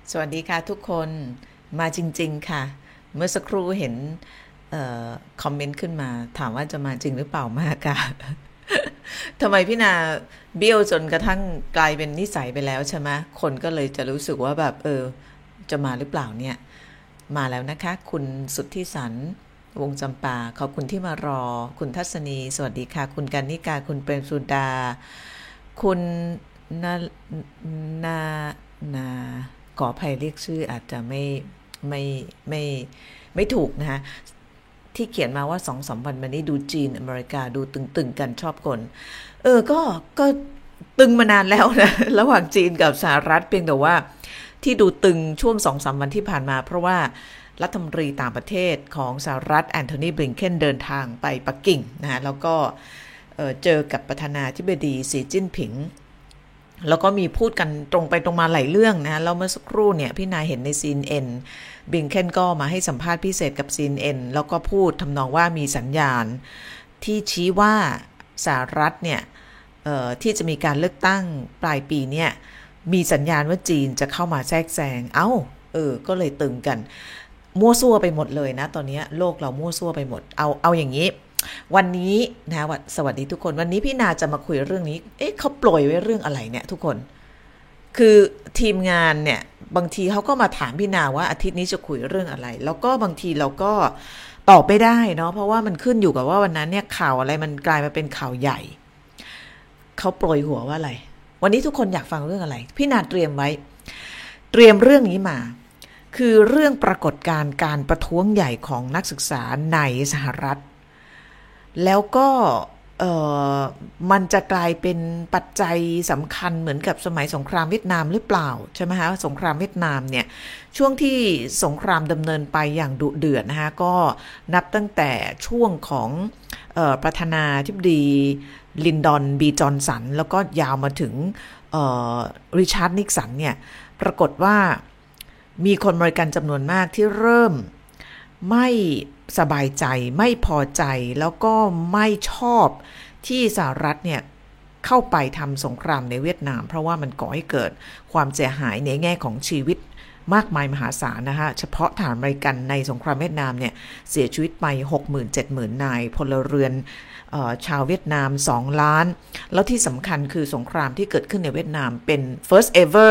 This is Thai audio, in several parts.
สวัสดีค่ะทุกคนมาจริงๆค่ะเมื่อสักครู่เห็นคอมเมนต์ขึ้นมาถามว่าจะมาจริงหรือเปล่ามาค่ะทำไมพี่นาเบี้ยวจนกระทั่งกลายเป็นนิสัยไปแล้วใช่ไหมคนก็เลยจะรู้สึกว่าแบบจะมาหรือเปล่าเนี่ยมาแล้วนะคะคุณสุทธิสันวงจำปาขอบคุณที่มารอคุณทัศนีสวัสดีค่ะคุณกันนิกาคุณเปรมสุดาคุณนานานาขออภัยเรียกชื่ออาจจะไม่ไม่ไม่ถูกนะคะที่เขียนมาว่า2-3 วันมานี้ดูจีนอเมริกาดูตึงๆกันชอบคนก็ตึงมานานแล้วนะระหว่างจีนกับสหรัฐเพียงแต่ว่าที่ดูตึงช่วง2-3 วันที่ผ่านมาเพราะว่ารัฐมนตรีต่างประเทศของสหรัฐแอนโทนีบลิงเคนเดินทางไปปักกิ่งนะฮะแล้วก็เจอกับประธานาธิบดีสีจิ้นผิงแล้วก็มีพูดกันตรงไปตรงมาหลายเรื่องนะแล้วเมื่อสักครู่เนี่ยพี่นายเห็นใน CNN บลิงเคนก็มาให้สัมภาษณ์พิเศษกับ CNN แล้วก็พูดทำนองว่ามีสัญญาณที่ชี้ว่าสหรัฐเนี่ยที่จะมีการเลือกตั้งปลายปีเนี่ยมีสัญญาณว่าจีนจะเข้ามาแทรกแซงก็เลยตึงกันมั่วซั่วไปหมดเลยนะตอนนี้โลกเรามั่วซั่วไปหมดเอาอย่างนี้วันนี้นะสวัสดีทุกคนวันนี้พี่นาจะมาคุยเรื่องนี้เขาโปรยไว้เรื่องอะไรเนี่ยทุกคนคือทีมงานเนี่ยบางทีเขาก็มาถามพี่นาว่าอาทิตย์นี้จะคุยเรื่องอะไรแล้วก็บางทีเราก็ตอบไม่ได้เนาะเพราะว่ามันขึ้นอยู่กับว่าวันนั้นเนี่ยข่าวอะไรมันกลายมาเป็นข่าวใหญ่เขาโปรยหัวว่าอะไรวันนี้ทุกคนอยากฟังเรื่องอะไรพี่นาเตรียมเรื่องนี้มาคือเรื่องปรากฏการณ์การประท้วงใหญ่ของนักศึกษาในสหรัฐแล้วก็มันจะกลายเป็นปัจจัยสำคัญเหมือนกับสมัยสงครามเวียดนามหรือเปล่าใช่ไหมคะสงครามเวียดนามเนี่ยช่วงที่สงครามดำเนินไปอย่างดุเดือดนะคะก็นับตั้งแต่ช่วงของประธานาธิบดีลินดอนบีจอนสันแล้วก็ยาวมาถึงริชาร์ดนิกสันเนี่ยปรากฏว่ามีคนอเมริกันจำนวนมากที่เริ่มไม่สบายใจไม่พอใจแล้วก็ไม่ชอบที่สหรัฐเนี่ยเข้าไปทำสงครามในเวียดนามเพราะว่ามันก่อให้เกิดความเสียหายในแง่ของชีวิตมากมายมหาศาลนะคะเฉพาะฐานอเมริกันในสงครามเวียดนามเนี่ยเสียชีวิตไป 60,000-70,000 นายพลเรือนชาวเวียดนาม2 ล้านแล้วที่สำคัญคือสงครามที่เกิดขึ้นในเวียดนามเป็น first ever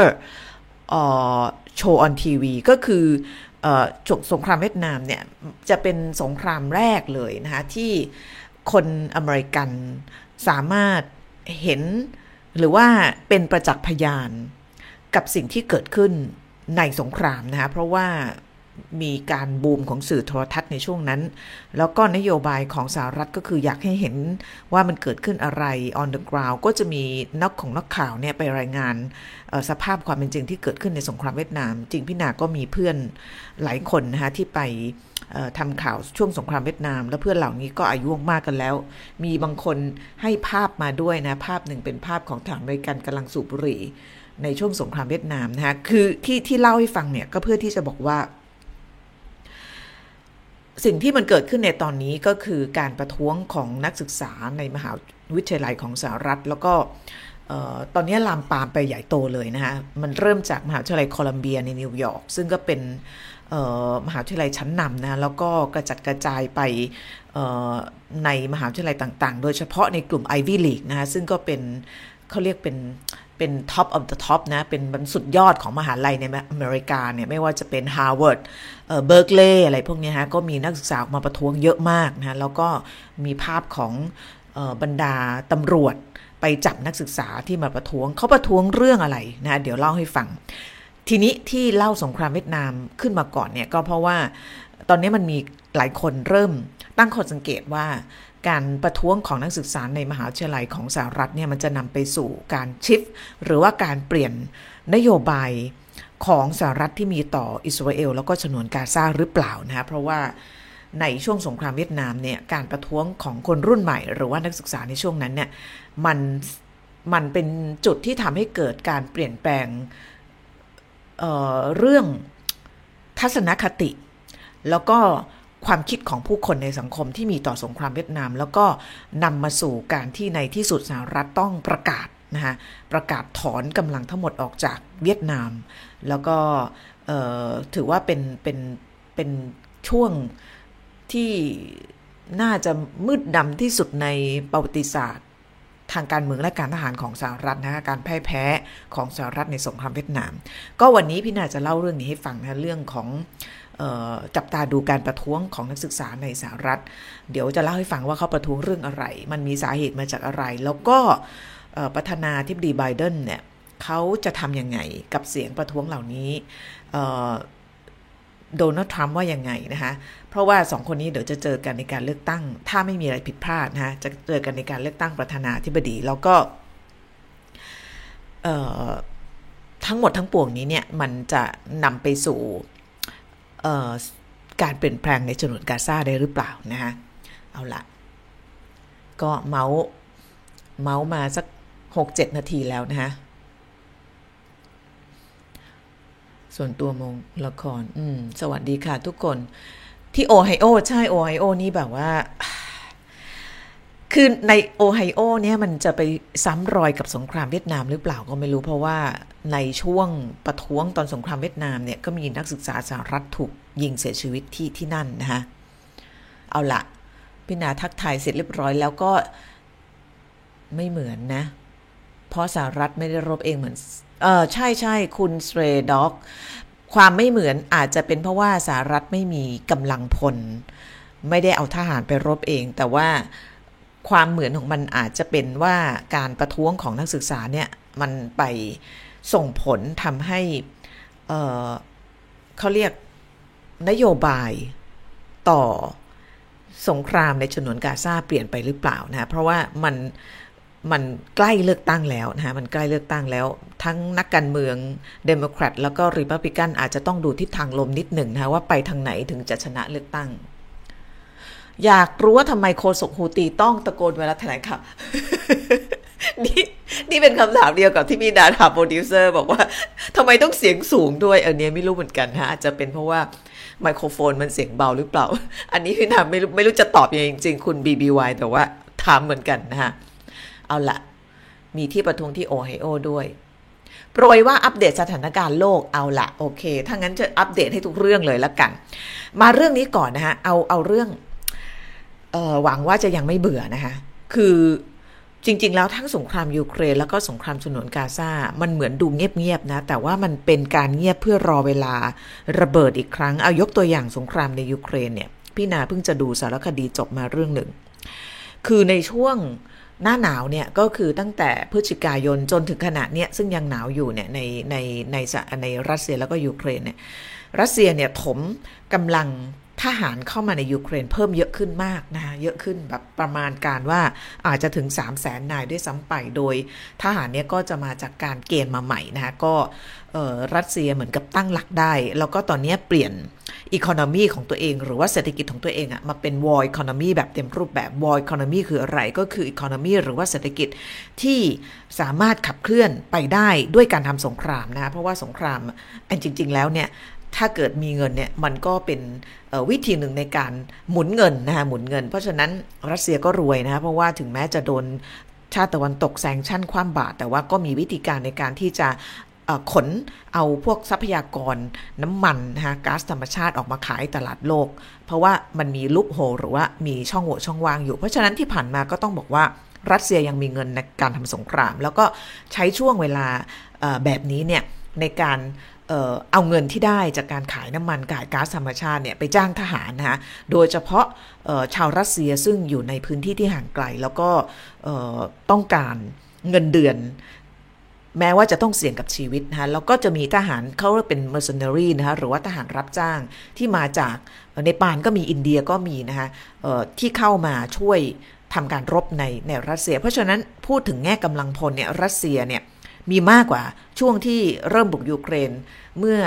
show on TV ก็คือสงครามเวียดนามเนี่ยจะเป็นสงครามแรกเลยนะคะที่คนอเมริกันสามารถเห็นหรือว่าเป็นประจักษ์พยานกับสิ่งที่เกิดขึ้นในสงครามนะคะเพราะว่ามีการบูมของสื่อโทรทัศน์ในช่วงนั้นแล้วก็นโยบายของสหรัฐก็คืออยากให้เห็นว่ามันเกิดขึ้นอะไร on the ground ก็จะมีนักข่าวเนี่ยไปรายงานสภาพความเป็นจริงที่เกิดขึ้นในสงครามเวียดนามจริงพี่นาก็มีเพื่อนหลายคนนะคะที่ไปทำข่าวช่วงสงครามเวียดนามแล้วเพื่อนเหล่านี้ก็อายุมากกันแล้วมีบางคนให้ภาพมาด้วยนะภาพหนึ่งเป็นภาพของทหารอเมริกันกำลังสูบบุหรี่ในช่วงสงครามเวียดนามนะคะคือที่เล่าให้ฟังเนี่ยก็เพื่อที่จะบอกว่าสิ่งที่มันเกิดขึ้นในตอนนี้ก็คือการประท้วงของนักศึกษาในมหาวิทยาลัยของสหรัฐแล้วก็ตอนนี้ลามปามไปใหญ่โตเลยนะคะมันเริ่มจากมหาวิทยาลัยโคลัมเบียในนิวยอร์กซึ่งก็เป็นมหาวิทยาลัยชั้นนำนะแล้วก็กระจัดกระจายไปในมหาวิทยาลัยต่างๆโดยเฉพาะในกลุ่ม Ivy League นะคะซึ่งก็เป็นเขาเรียกเป็น top of the top นะเป็นสุดยอดของมหาลัยในอเมริกาเนี่ยไม่ว่าจะเป็น Harvard Berkeley อะไรพวกนี้ฮะก็มีนักศึกษาออกมาประท้วงเยอะมากนะแล้วก็มีภาพของบรรดาตำรวจไปจับนักศึกษาที่มาประท้วงเขาประท้วงเรื่องอะไรนะเดี๋ยวเล่าให้ฟังทีนี้ที่เล่าสงครามเวียดนามขึ้นมาก่อนเนี่ยก็เพราะว่าตอนนี้มันมีหลายคนเริ่มตั้งข้อสังเกตว่าการประท้วงของนักศึกษาในมหาวิทยาลัยของสหรัฐเนี่ยมันจะนำไปสู่การชิฟหรือว่าการเปลี่ยนนโยบายของสหรัฐที่มีต่ออิสราเอลแล้วก็ฉนวนกาซาหรือเปล่านะเพราะว่าในช่วงสงครามเวียดนามเนี่ยการประท้วงของคนรุ่นใหม่หรือว่านักศึกษาในช่วงนั้นเนี่ยมันเป็นจุดที่ทำให้เกิดการเปลี่ยนแปลงเรื่องทัศนคติแล้วก็ความคิดของผู้คนในสังคมที่มีต่อสงครามเวียดนามแล้วก็นำมาสู่การที่ในที่สุดสหรัฐต้องประกาศนะคะประกาศถอนกำลังทั้งหมดออกจากเวียดนามแล้วก็ถือว่าเป็นช่วงที่น่าจะมืดดำที่สุดในประวัติศาสตร์ทางการเมืองและการทหารของสหรัฐนะคะการพ่ายแพ้ของสหรัฐในสงครามเวียดนามก็วันนี้พี่นาจะเล่าเรื่องนี้ให้ฟังนะเรื่องของจับตาดูการประท้วงของนักศึกษาในสหรัฐเดี๋ยวจะเล่าให้ฟังว่าเขาประท้วงเรื่องอะไรมันมีสาเหตุมาจากอะไรแล้วก็ประธานาธิบดีไบเดนเนี่ยเขาจะทำยังไงกับเสียงประท้วงเหล่านี้โดนัลด์ทรัมป์ว่ายังไงนะคะเพราะว่า2คนนี้เดี๋ยวจะเจอกันในการเลือกตั้งถ้าไม่มีอะไรผิดพลาดนะคะจะเจอกันในการเลือกตั้งประธานาธิบดีแล้วก็ทั้งหมดทั้งปวงนี้เนี่ยมันจะนำไปสู่การเปลี่ยนแปลงในฉนวนกาซาได้หรือเปล่านะคะเอาละก็เมาส์มาสัก 6-7 นาทีแล้วนะคะส่วนตัวมงละครสวัสดีค่ะทุกคนที่โอไฮโอใช่โอไฮโอนี่แบบว่าคือในโอไฮโอเนี่ยมันจะไปซ้ำรอยกับสงครามเวียดนามหรือเปล่าก็ไม่รู้เพราะว่าในช่วงประท้วงตอนสงครามเวียดนามเนี่ยก็มีนักศึกษาสหรัฐถูกยิงเสียชีวิตที่นั่นนะคะเอาละพี่นาทักทายเสร็จเรียบร้อยแล้วก็ไม่เหมือนนะเพราะสหรัฐไม่ได้รบเองเหมือนใช่คุณสเตรด็อกความไม่เหมือนอาจจะเป็นเพราะว่าสหรัฐไม่มีกำลังพลไม่ได้เอาทหารไปรบเองแต่ว่าความเหมือนของมันอาจจะเป็นว่าการประท้วงของนักศึกษาเนี่ยมันไปส่งผลทำให้เขาเรียกนโยบายต่อสงครามในฉนวนกาซาเปลี่ยนไปหรือเปล่านะเพราะว่ามันใกล้เลือกตั้งแล้วนะฮะมันใกล้เลือกตั้งแล้วทั้งนักการเมืองเดโมแครตแล้วก็รีพับลิกันอาจจะต้องดูทิศทางลมนิดหนึ่งนะว่าไปทางไหนถึงจะชนะเลือกตั้งอยากรู้ว่าทำไมโฆษกฮูตีต้องตะโกนเวลาแถลงข่าว นี่เป็นคำถามเดียวกับที่พี่ดาถามโปรดิวเซอร์บอกว่าทำไมต้องเสียงสูงด้วยอันนี้ไม่รู้เหมือนกันฮะอาจจะเป็นเพราะว่าไมโครโฟนมันเสียงเบาหรือเปล่าอันนี้พี่ดาไม่รู้จะตอบยังไงจริงๆคุณ BBY แต่ว่าถามเหมือนกันนะฮะเอาละมีที่ประท้วงที่โอไฮโอด้วยโปรยว่าอัปเดตสถานการณ์โลกเอาละโอเคถ้างั้นจะอัปเดตให้ทุกเรื่องเลยละกันมาเรื่องนี้ก่อนนะฮะเอาเรื่องหวังว่าจะยังไม่เบื่อนะคะคือจริงๆแล้วทั้งสงครามยูเครนแล้วก็สงครามฉนวนกาซามันเหมือนดูเงียบๆนะแต่ว่ามันเป็นการเงียบเพื่อรอเวลาระเบิดอีกครั้งเอายกตัวอย่างสงครามในยูเครนเนี่ยพี่นาเพิ่งจะดูสารคดีจบมาเรื่องหนึ่งคือในช่วงหน้าหนาวเนี่ยก็คือตั้งแต่พฤศจิกายนจนถึงขณะเนี้ยซึ่งยังหนาวอยู่เนี่ยในรัสเซียแล้วก็ยูเครนเนี่ยรัสเซียเนี่ยถมกำลังทหารเข้ามาในยูเครนเพิ่มเยอะขึ้นมากนะคะเยอะขึ้นแบบประมาณการว่าอาจจะถึง 300,000 นายด้วยซ้ำไปโดยทหารเนี่ยก็จะมาจากการเกณฑ์มาใหม่นะคะก็รัสเซียเหมือนกับตั้งหลักได้แล้วก็ตอนนี้เปลี่ยนอีโคโนมีของตัวเองหรือว่าเศรษฐกิจของตัวเองอะมาเป็น war economy แบบเต็มรูปแบบ war economy คืออะไรก็คือ economy หรือว่าเศรษฐกิจที่สามารถขับเคลื่อนไปได้ด้วยการทำสงครามนะเพราะว่าสงครามจริงๆแล้วเนี่ยถ้าเกิดมีเงินเนี่ยมันก็เป็นวิธีหนึ่งในการหมุนเงินนะคะหมุนเงินเพราะฉะนั้นรัสเซียก็รวยนะคะเพราะว่าถึงแม้จะโดนชาติตะวันตกแซงชั่นคว่ำบาตรแต่ว่าก็มีวิธีการในการที่จะขนเอาพวกทรัพยากรน้ำมันนะคะก๊าซธรรมชาติออกมาขายตลาดโลกเพราะว่ามันมีลูปโฮลหรือว่ามีช่องโหว่ช่องว่างอยู่เพราะฉะนั้นที่ผ่านมาก็ต้องบอกว่ารัสเซียยังมีเงินในการทำสงครามแล้วก็ใช้ช่วงเวลาแบบนี้เนี่ยในการเอาเงินที่ได้จากการขายน้ำมันขายก๊าซธรรมชาติเนี่ยไปจ้างทหารนะคะโดยเฉพาะชาวรัสเซียซึ่งอยู่ในพื้นที่ที่ห่างไกลแล้วก็ต้องการเงินเดือนแม้ว่าจะต้องเสี่ยงกับชีวิตนะคะแล้วก็จะมีทหารเขาเรียกเป็น mercenary นะคะหรือว่าทหารรับจ้างที่มาจากเนปาลก็มีอินเดียก็มีนะคะที่เข้ามาช่วยทำการรบในรัสเซียเพราะฉะนั้นพูดถึงแง่กำลังพลเนี่ยรัสเซียเนี่ยมีมากกว่าช่วงที่เริ่มบุกยูเครนเมื่อ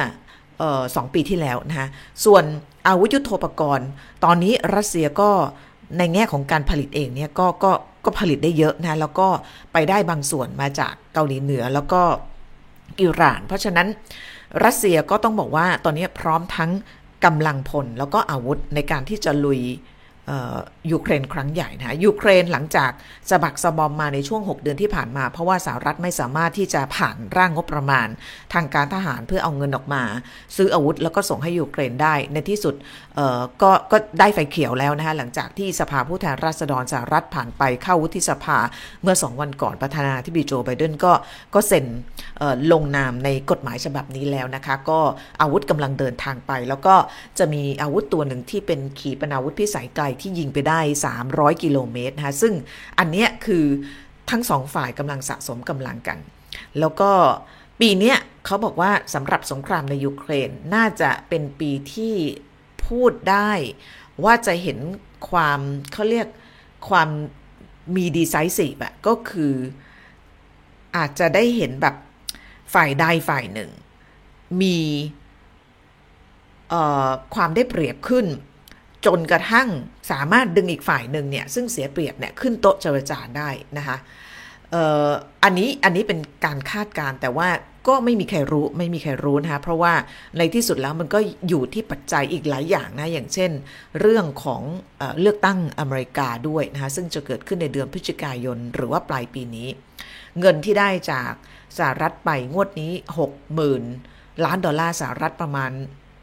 2 ปีที่แล้วนะคะส่วนอาวุธยุทโธปกรณ์ตอนนี้รัสเซียก็ในแง่ของการผลิตเองเนี่ยก็ผลิตได้เยอะนะแล้วก็ไปได้บางส่วนมาจากเกาหลีเหนือแล้วก็อิหร่านเพราะฉะนั้นรัสเซียก็ต้องบอกว่าตอนนี้พร้อมทั้งกำลังพลแล้วก็อาวุธในการที่จะลุยยูเครนครั้งใหญ่นะยูเครนหลังจากสะบักสะบอมมาในช่วง6 เดือนที่ผ่านมาเพราะว่าสหรัฐไม่สามารถที่จะผ่านร่างงบประมาณทางการทหารเพื่อเอาเงินออกมาซื้ออาวุธแล้วก็ส่งให้ยูเครนได้ในที่สุดก็ได้ไฟเขียวแล้วนะคะหลังจากที่สภาผู้แทนราษฎรสหรัฐผ่านไปเข้าวุฒิสภาเมื่อ2 วันก่อนประธานาธิบดีโจไบเดนก็เซ็นลงนามในกฎหมายฉบับนี้แล้วนะคะก็อาวุธกำลังเดินทางไปแล้วก็จะมีอาวุธตัวหนึ่งที่เป็นขีปนาวุธพิสัยไกลที่ยิงไปได้300 กิโลเมตรนะคะซึ่งอันเนี้ยคือทั้งสองฝ่ายกำลังสะสมกำลังกันแล้วก็ปีนี้เขาบอกว่าสำหรับสงครามในยูเครนน่าจะเป็นปีที่พูดได้ว่าจะเห็นความเขาเรียกความมีdecisiveอะก็คืออาจจะได้เห็นแบบฝ่ายใดฝ่ายหนึ่งมีความได้เปรียบขึ้นจนกระทั่งสามารถดึงอีกฝ่ายหนึ่งเนี่ยซึ่งเสียเปรียบเนี่ยขึ้นโต๊ะเจรจาได้นะคะอันนี้เป็นการคาดการณ์แต่ว่าก็ไม่มีใครรู้นะคะเพราะว่าในที่สุดแล้วมันก็อยู่ที่ปัจจัยอีกหลายอย่างนะอย่างเช่นเรื่องของเลือกตั้งอเมริกาด้วยนะคะซึ่งจะเกิดขึ้นในเดือนพฤศจิกายนหรือว่าปลายปีนี้เงินที่ได้จากสหรัฐไปงวดนี้ 60,000 ล้านดอลลาร์สหรัฐประมาณ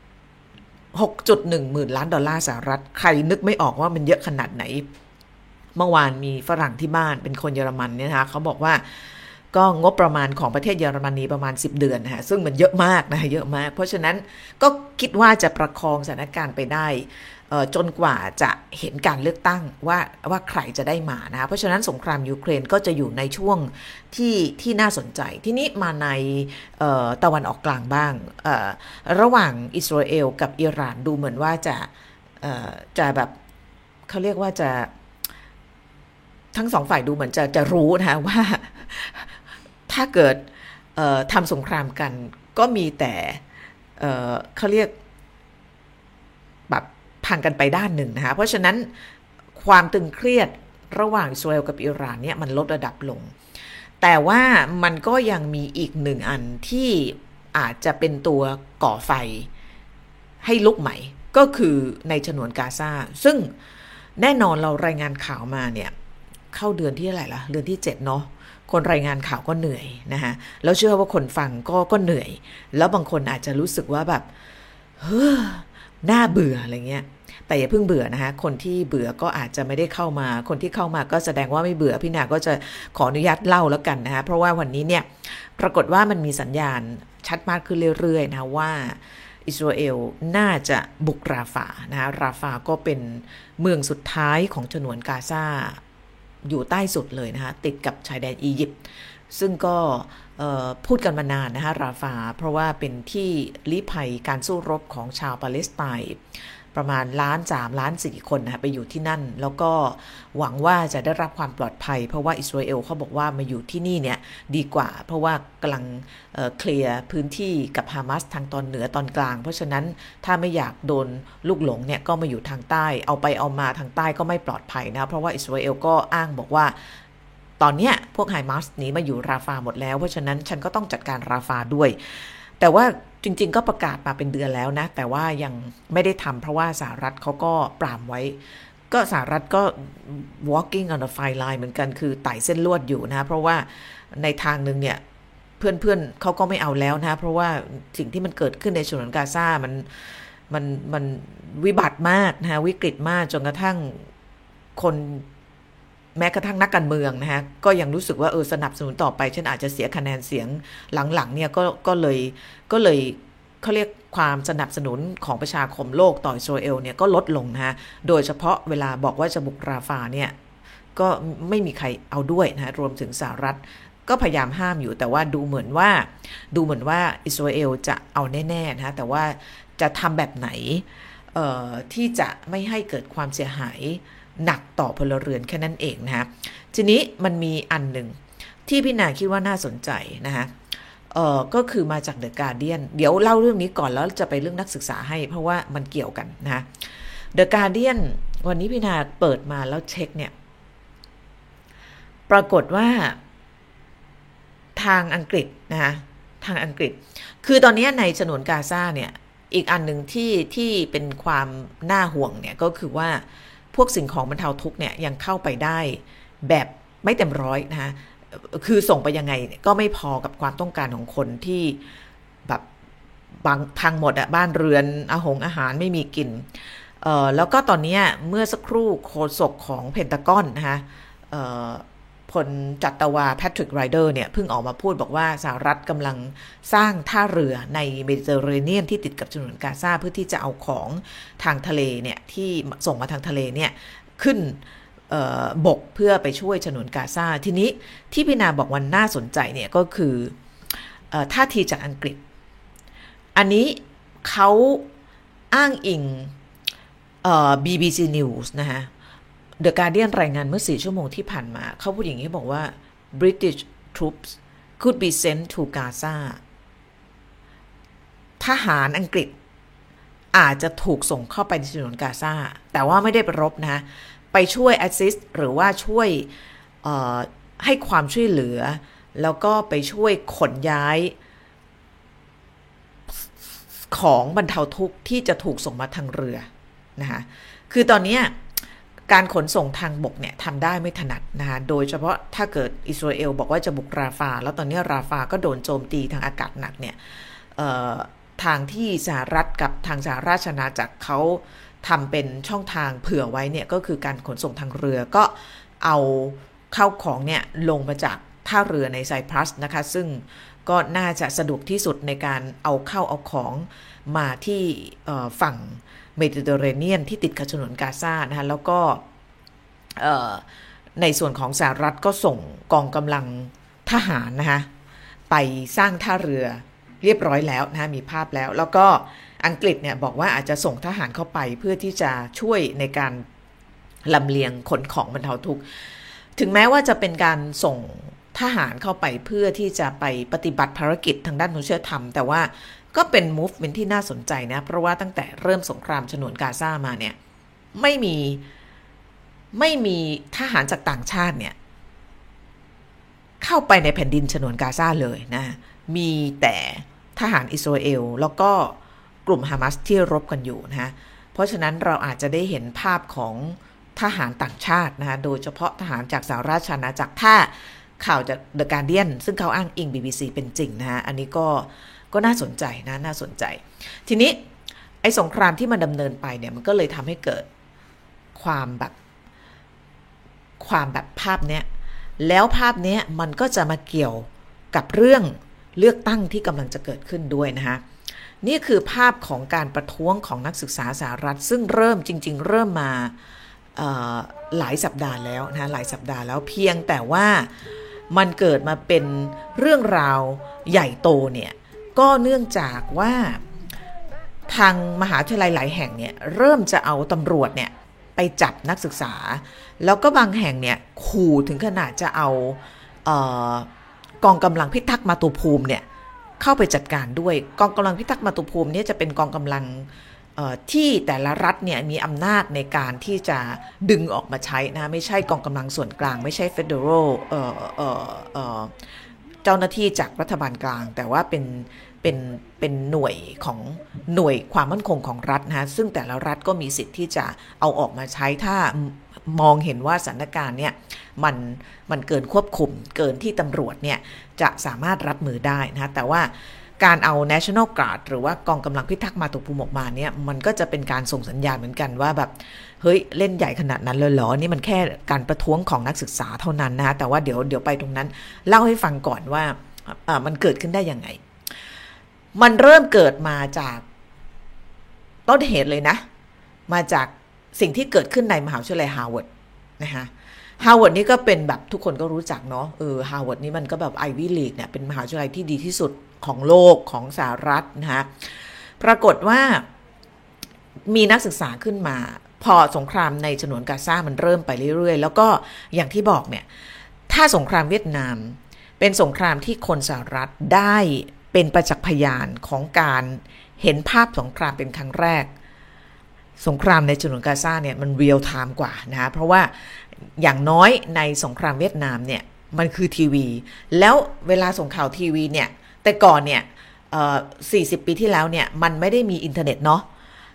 6.1 หมื่นล้านดอลลาร์สหรัฐใครนึกไม่ออกว่ามันเยอะขนาดไหนเมื่อวานมีฝรั่งที่บ้านเป็นคนเยอรมันเนี่ยนะคะเขาบอกว่าก็งบประมาณของประเทศเยอรมนีประมาณ10 เดือนนะคะซึ่งมันเยอะมากนะเยอะมากเพราะฉะนั้นก็คิดว่าจะประคองสถานการณ์ไปได้จนกว่าจะเห็นการเลือกตั้งว่าใครจะได้มานะคะเพราะฉะนั้นสงครามยูเครนก็จะอยู่ในช่วงที่น่าสนใจที่นี้มาในตะวันออกกลางบ้างระหว่างอิสราเอลกับอิหร่านดูเหมือนว่าจะแบบเขาเรียกว่าจะทั้งสองฝ่ายดูเหมือนจะรู้นะว่าถ้าเกิดทำสงครามกันก็มีแต่เขาเรียกแบบพังกันไปด้านหนึ่งนะคะเพราะฉะนั้นความตึงเครียดระหว่างอิสราเอลกับอิหร่านเนี่ยมันลดระดับลงแต่ว่ามันก็ยังมีอีกหนึ่งอันที่อาจจะเป็นตัวก่อไฟให้ลุกใหม่ก็คือในฉนวนกาซาซึ่งแน่นอนเรารายงานข่าวมาเนี่ยเข้าเดือนที่อะไรล่ะเดือนที่7เนาะคนรายงานข่าวก็เหนื่อยนะคะแล้วเชื่อว่าคนฟังก็เหนื่อยแล้วบางคนอาจจะรู้สึกว่าแบบเฮ้อน่าเบื่ออะไรเงี้ยแต่อย่าเพิ่งเบื่อนะคะคนที่เบื่อก็อาจจะไม่ได้เข้ามาคนที่เข้ามาก็แสดงว่าไม่เบื่อพี่นาก็จะขออนุญาตเล่าแล้วกันนะคะเพราะว่าวันนี้เนี่ยปรากฏว่ามันมีสัญญาณชัดมากขึ้นเรื่อยๆนะว่าอิสราเอลน่าจะบุกราฟานะคะราฟาก็เป็นเมืองสุดท้ายของฉนวนกาซาอยู่ใต้สุดเลยนะคะติดกับชายแดนอียิปต์ซึ่งก็พูดกันมานานนะคะราฟาเพราะว่าเป็นที่ลี้ภัยการสู้รบของชาวปาเลสไตน์ประมาณ1.3 ล้านคนนะคะไปอยู่ที่นั่นแล้วก็หวังว่าจะได้รับความปลอดภัยเพราะว่าอิสราเอลเขาบอกว่ามาอยู่ที่นี่เนี่ยดีกว่าเพราะว่ากำลังเคลียร์พื้นที่กับฮามาสทางตอนเหนือตอนกลางเพราะฉะนั้นถ้าไม่อยากโดนลูกหลงเนี่ยก็มาอยู่ทางใต้เอาไปเอามาทางใต้ก็ไม่ปลอดภัยนะเพราะว่าอิสราเอลก็อ้างบอกว่าตอนเนี้ยพวกฮามาสหนีมาอยู่ราฟาหมดแล้วเพราะฉะนั้นฉันก็ต้องจัดการราฟาด้วยแต่ว่าจริงๆก็ประกาศมาเป็นเดือนแล้วนะแต่ว่ายังไม่ได้ทำเพราะว่าสหรัฐเขาก็ปรามไว้ก็สหรัฐก็ walking on the fine line เหมือนกันคือไต่เส้นลวดอยู่นะเพราะว่าในทางนึงเนี่ยเพื่อนๆเขาก็ไม่เอาแล้วนะเพราะว่าสิ่งที่มันเกิดขึ้นในฉนวนกาซามันวิบัติมากนะวิกฤตมากจนกระทั่งคนแม้กระทั่งนักการเมืองนะฮะก็ยังรู้สึกว่าสนับสนุนต่อไปฉันอาจจะเสียคะแนนเสียงหลังๆเนี่ยก็เลยเขาเรียกความสนับสนุนของประชาคมโลกต่ออิสราเอลเนี่ยก็ลดลงนะฮะโดยเฉพาะเวลาบอกว่าจะบุกราฟาเนี่ยก็ไม่มีใครเอาด้วยนะรวมถึงสหรัฐก็พยายามห้ามอยู่แต่ว่าดูเหมือนว่าอิสราเอลจะเอาแน่ๆนะแต่ว่าจะทำแบบไหนที่จะไม่ให้เกิดความเสียหายหนักต่อพลเรือนแค่นั้นเองนะฮะทีนี้มันมีอันหนึ่งที่พี่นาคิดว่าน่าสนใจนะฮะก็คือมาจาก The Guardian เดี๋ยวเล่าเรื่องนี้ก่อนแล้วจะไปเรื่องนักศึกษาให้เพราะว่ามันเกี่ยวกันนะ The Guardian วันนี้พี่นาเปิดมาแล้วเช็คเนี่ยปรากฏว่าทางอังกฤษนะคะทางอังกฤษคือตอนนี้ในฉนวนกาซาเนี่ยอีกอันหนึ่งที่เป็นความน่าห่วงเนี่ยก็คือว่าพวกสิ่งของบรรเทาทุกข์เนี่ยยังเข้าไปได้แบบไม่เต็มร้อยนะคะคือส่งไปยังไงก็ไม่พอกับความต้องการของคนที่แบบพังหมดอะบ้านเรือนอาหารไม่มีกินแล้วก็ตอนนี้เมื่อสักครู่โฆษกของเพนทากอนนะคะพลจัตวาแพทริกไรเดอร์เนี่ยเพิ่งออกมาพูดบอกว่าสหรัฐกำลังสร้างท่าเรือในเมดิเตอร์เรเนียนที่ติดกับฉนวนกาซาเพื่อที่จะเอาของทางทะเลเนี่ยที่ส่งมาทางทะเลเนี่ยขึ้นบกเพื่อไปช่วยฉนวนกาซาทีนี้ที่พี่นาบอกว่าน่าสนใจเนี่ยก็คือท่าทีจากอังกฤษอันนี้เขาอ้างอิงBBC News นะคะ The Guardian รายงานเมื่อ4ชั่วโมงที่ผ่านมาเขาพูดอย่างนี้บอกว่า British troops could be sent to Gaza ทหารอังกฤษอาจจะถูกส่งเข้าไปในฉนวนกาซาแต่ว่าไม่ได้ไปรบนะไปช่วย assist หรือว่าช่วยให้ความช่วยเหลือแล้วก็ไปช่วยขนย้ายของบรรเทาทุกข์ที่จะถูกส่งมาทางเรือนะคะคือตอนนี้การขนส่งทางบกเนี่ยทำได้ไม่ถนัดนะคะโดยเฉพาะถ้าเกิดอิสราเอลบอกว่าจะบุกราฟาแล้วตอนนี้ราฟาก็โดนโจมตีทางอากาศหนักเนี่ยทางที่สหรัฐกับทางสหราชอาณาจักรเขาทำเป็นช่องทางเผื่อไว้เนี่ยก็คือการขนส่งทางเรือก็เอาเข้าของเนี่ยลงมาจากท่าเรือในไซปรัสนะคะซึ่งก็น่าจะสะดวกที่สุดในการเอาเข้าเอาของมาที่ฝั่งเมดิเตอร์เรเนียนที่ติดกับฉนวนกาซานะคะแล้วก็ในส่วนของสหรัฐก็ส่งกองกำลังทหารนะคะไปสร้างท่าเรือเรียบร้อยแล้วนะคะมีภาพแล้วก็อังกฤษเนี่ยบอกว่าอาจจะส่งทหารเข้าไปเพื่อที่จะช่วยในการลำเลียงขนของบรรเทาทุกข์ถึงแม้ว่าจะเป็นการส่งทหารเข้าไปเพื่อที่จะไปปฏิบัติภารกิจทางด้านมนุษยธรรมแต่ว่าก็เป็น movement ที่น่าสนใจนะเพราะว่าตั้งแต่เริ่มสงครามฉนวนกาซามาเนี่ยไม่มีทหารจากต่างชาติเนี่ยเข้าไปในแผ่นดินฉนวนกาซาเลยนะมีแต่ทหารอิสราเอลแล้วก็กลุ่มฮามาสที่รบกันอยู่นะเพราะฉะนั้นเราอาจจะได้เห็นภาพของทหารต่างชาตินะคะโดยเฉพาะทหารจากสหราชอาณาจักรถ้าข่าวจาก The Guardian ซึ่งเขาอ้างอิง BBC เป็นจริงนะอันนี้ก็น่าสนใจนะน่าสนใจทีนี้ไอ้สงครามที่มันดำเนินไปเนี่ยมันก็เลยทำให้เกิดความแบบภาพเนี้ยแล้วภาพเนี้ยมันก็จะมาเกี่ยวกับเรื่องเลือกตั้งที่กำลังจะเกิดขึ้นด้วยนะคะนี่คือภาพของการประท้วงของนักศึกษาสหรัฐซึ่งเริ่มมาหลายสัปดาห์แล้วนะหลายสัปดาห์แล้วเพียงแต่ว่ามันเกิดมาเป็นเรื่องราวใหญ่โตเนี่ยก็เนื่องจากว่าทางมหาวิทยาลัยหลายแห่งเนี่ยเริ่มจะเอาตำรวจเนี่ยไปจับนักศึกษาแล้วก็บางแห่งเนี่ยขู่ถึงขนาดจะเอากองกำลังพิทักษ์มาตุภูมิเนี่ยเข้าไปจัดการด้วยกองกำลังพิทักษ์มาตุภูมิเนี่ยจะเป็นกองกำลังที่แต่ละรัฐเนี่ยมีอำนาจในการที่จะดึงออกมาใช้นะไม่ใช่กองกำลังส่วนกลางไม่ใช่ Federal เจ้าหน้าที่จากรัฐบาลกลางแต่ว่าเป็นหน่วยความมั่นคงของรัฐนะซึ่งแต่ละรัฐก็มีสิทธิ์ที่จะเอาออกมาใช้ถ้ามองเห็นว่าสถานการณ์เนี่ยมันเกินควบคุมเกินที่ตำรวจเนี่ยจะสามารถรับมือได้นะแต่ว่าการเอา National Guard หรือว่ากองกำลังพิทักษ์มาตุภูมิออกมาเนี่ยมันก็จะเป็นการส่งสัญญาณเหมือนกันว่าแบบเฮ้ยเล่นใหญ่ขนาดนั้นเลยเหรอนี่มันแค่การประท้วงของนักศึกษาเท่านั้นนะแต่ว่าเดี๋ยวไปตรงนั้นเล่าให้ฟังก่อนว่ามันเกิดขึ้นได้ยังไงมันเริ่มเกิดมาจากต้นเหตุเลยนะมาจากสิ่งที่เกิดขึ้นในมหาวิทยาลัยฮาร์วาร์ดนะคะฮาร์วาร์ดนี่ก็เป็นแบบทุกคนก็รู้จักเนาะฮาร์วาร์ดนี่มันก็แบบไอวี่ลีกเนี่ยเป็นมหาวิทยาลัยที่ดีที่สุดของโลกของสหรัฐนะคะปรากฏว่ามีนักศึกษาขึ้นมาพอสงครามในฉนวนกาซามันเริ่มไปเรื่อยๆแล้วก็อย่างที่บอกเนี่ยถ้าสงครามเวียดนามเป็นสงครามที่คนสหรัฐได้เป็นประจักษ์พยานของการเห็นภาพสงครามเป็นครั้งแรกสงครามในฉนวนกาซาเนี่ยมันเรียลไทม์กว่านะเพราะว่าอย่างน้อยในสงครามเวียดนามเนี่ยมันคือทีวีแล้วเวลาส่งข่าวทีวีเนี่ยแต่ก่อนเนี่ย40 ปีที่แล้วเนี่ยมันไม่ได้มีอินเทอร์เน็ตเนาะ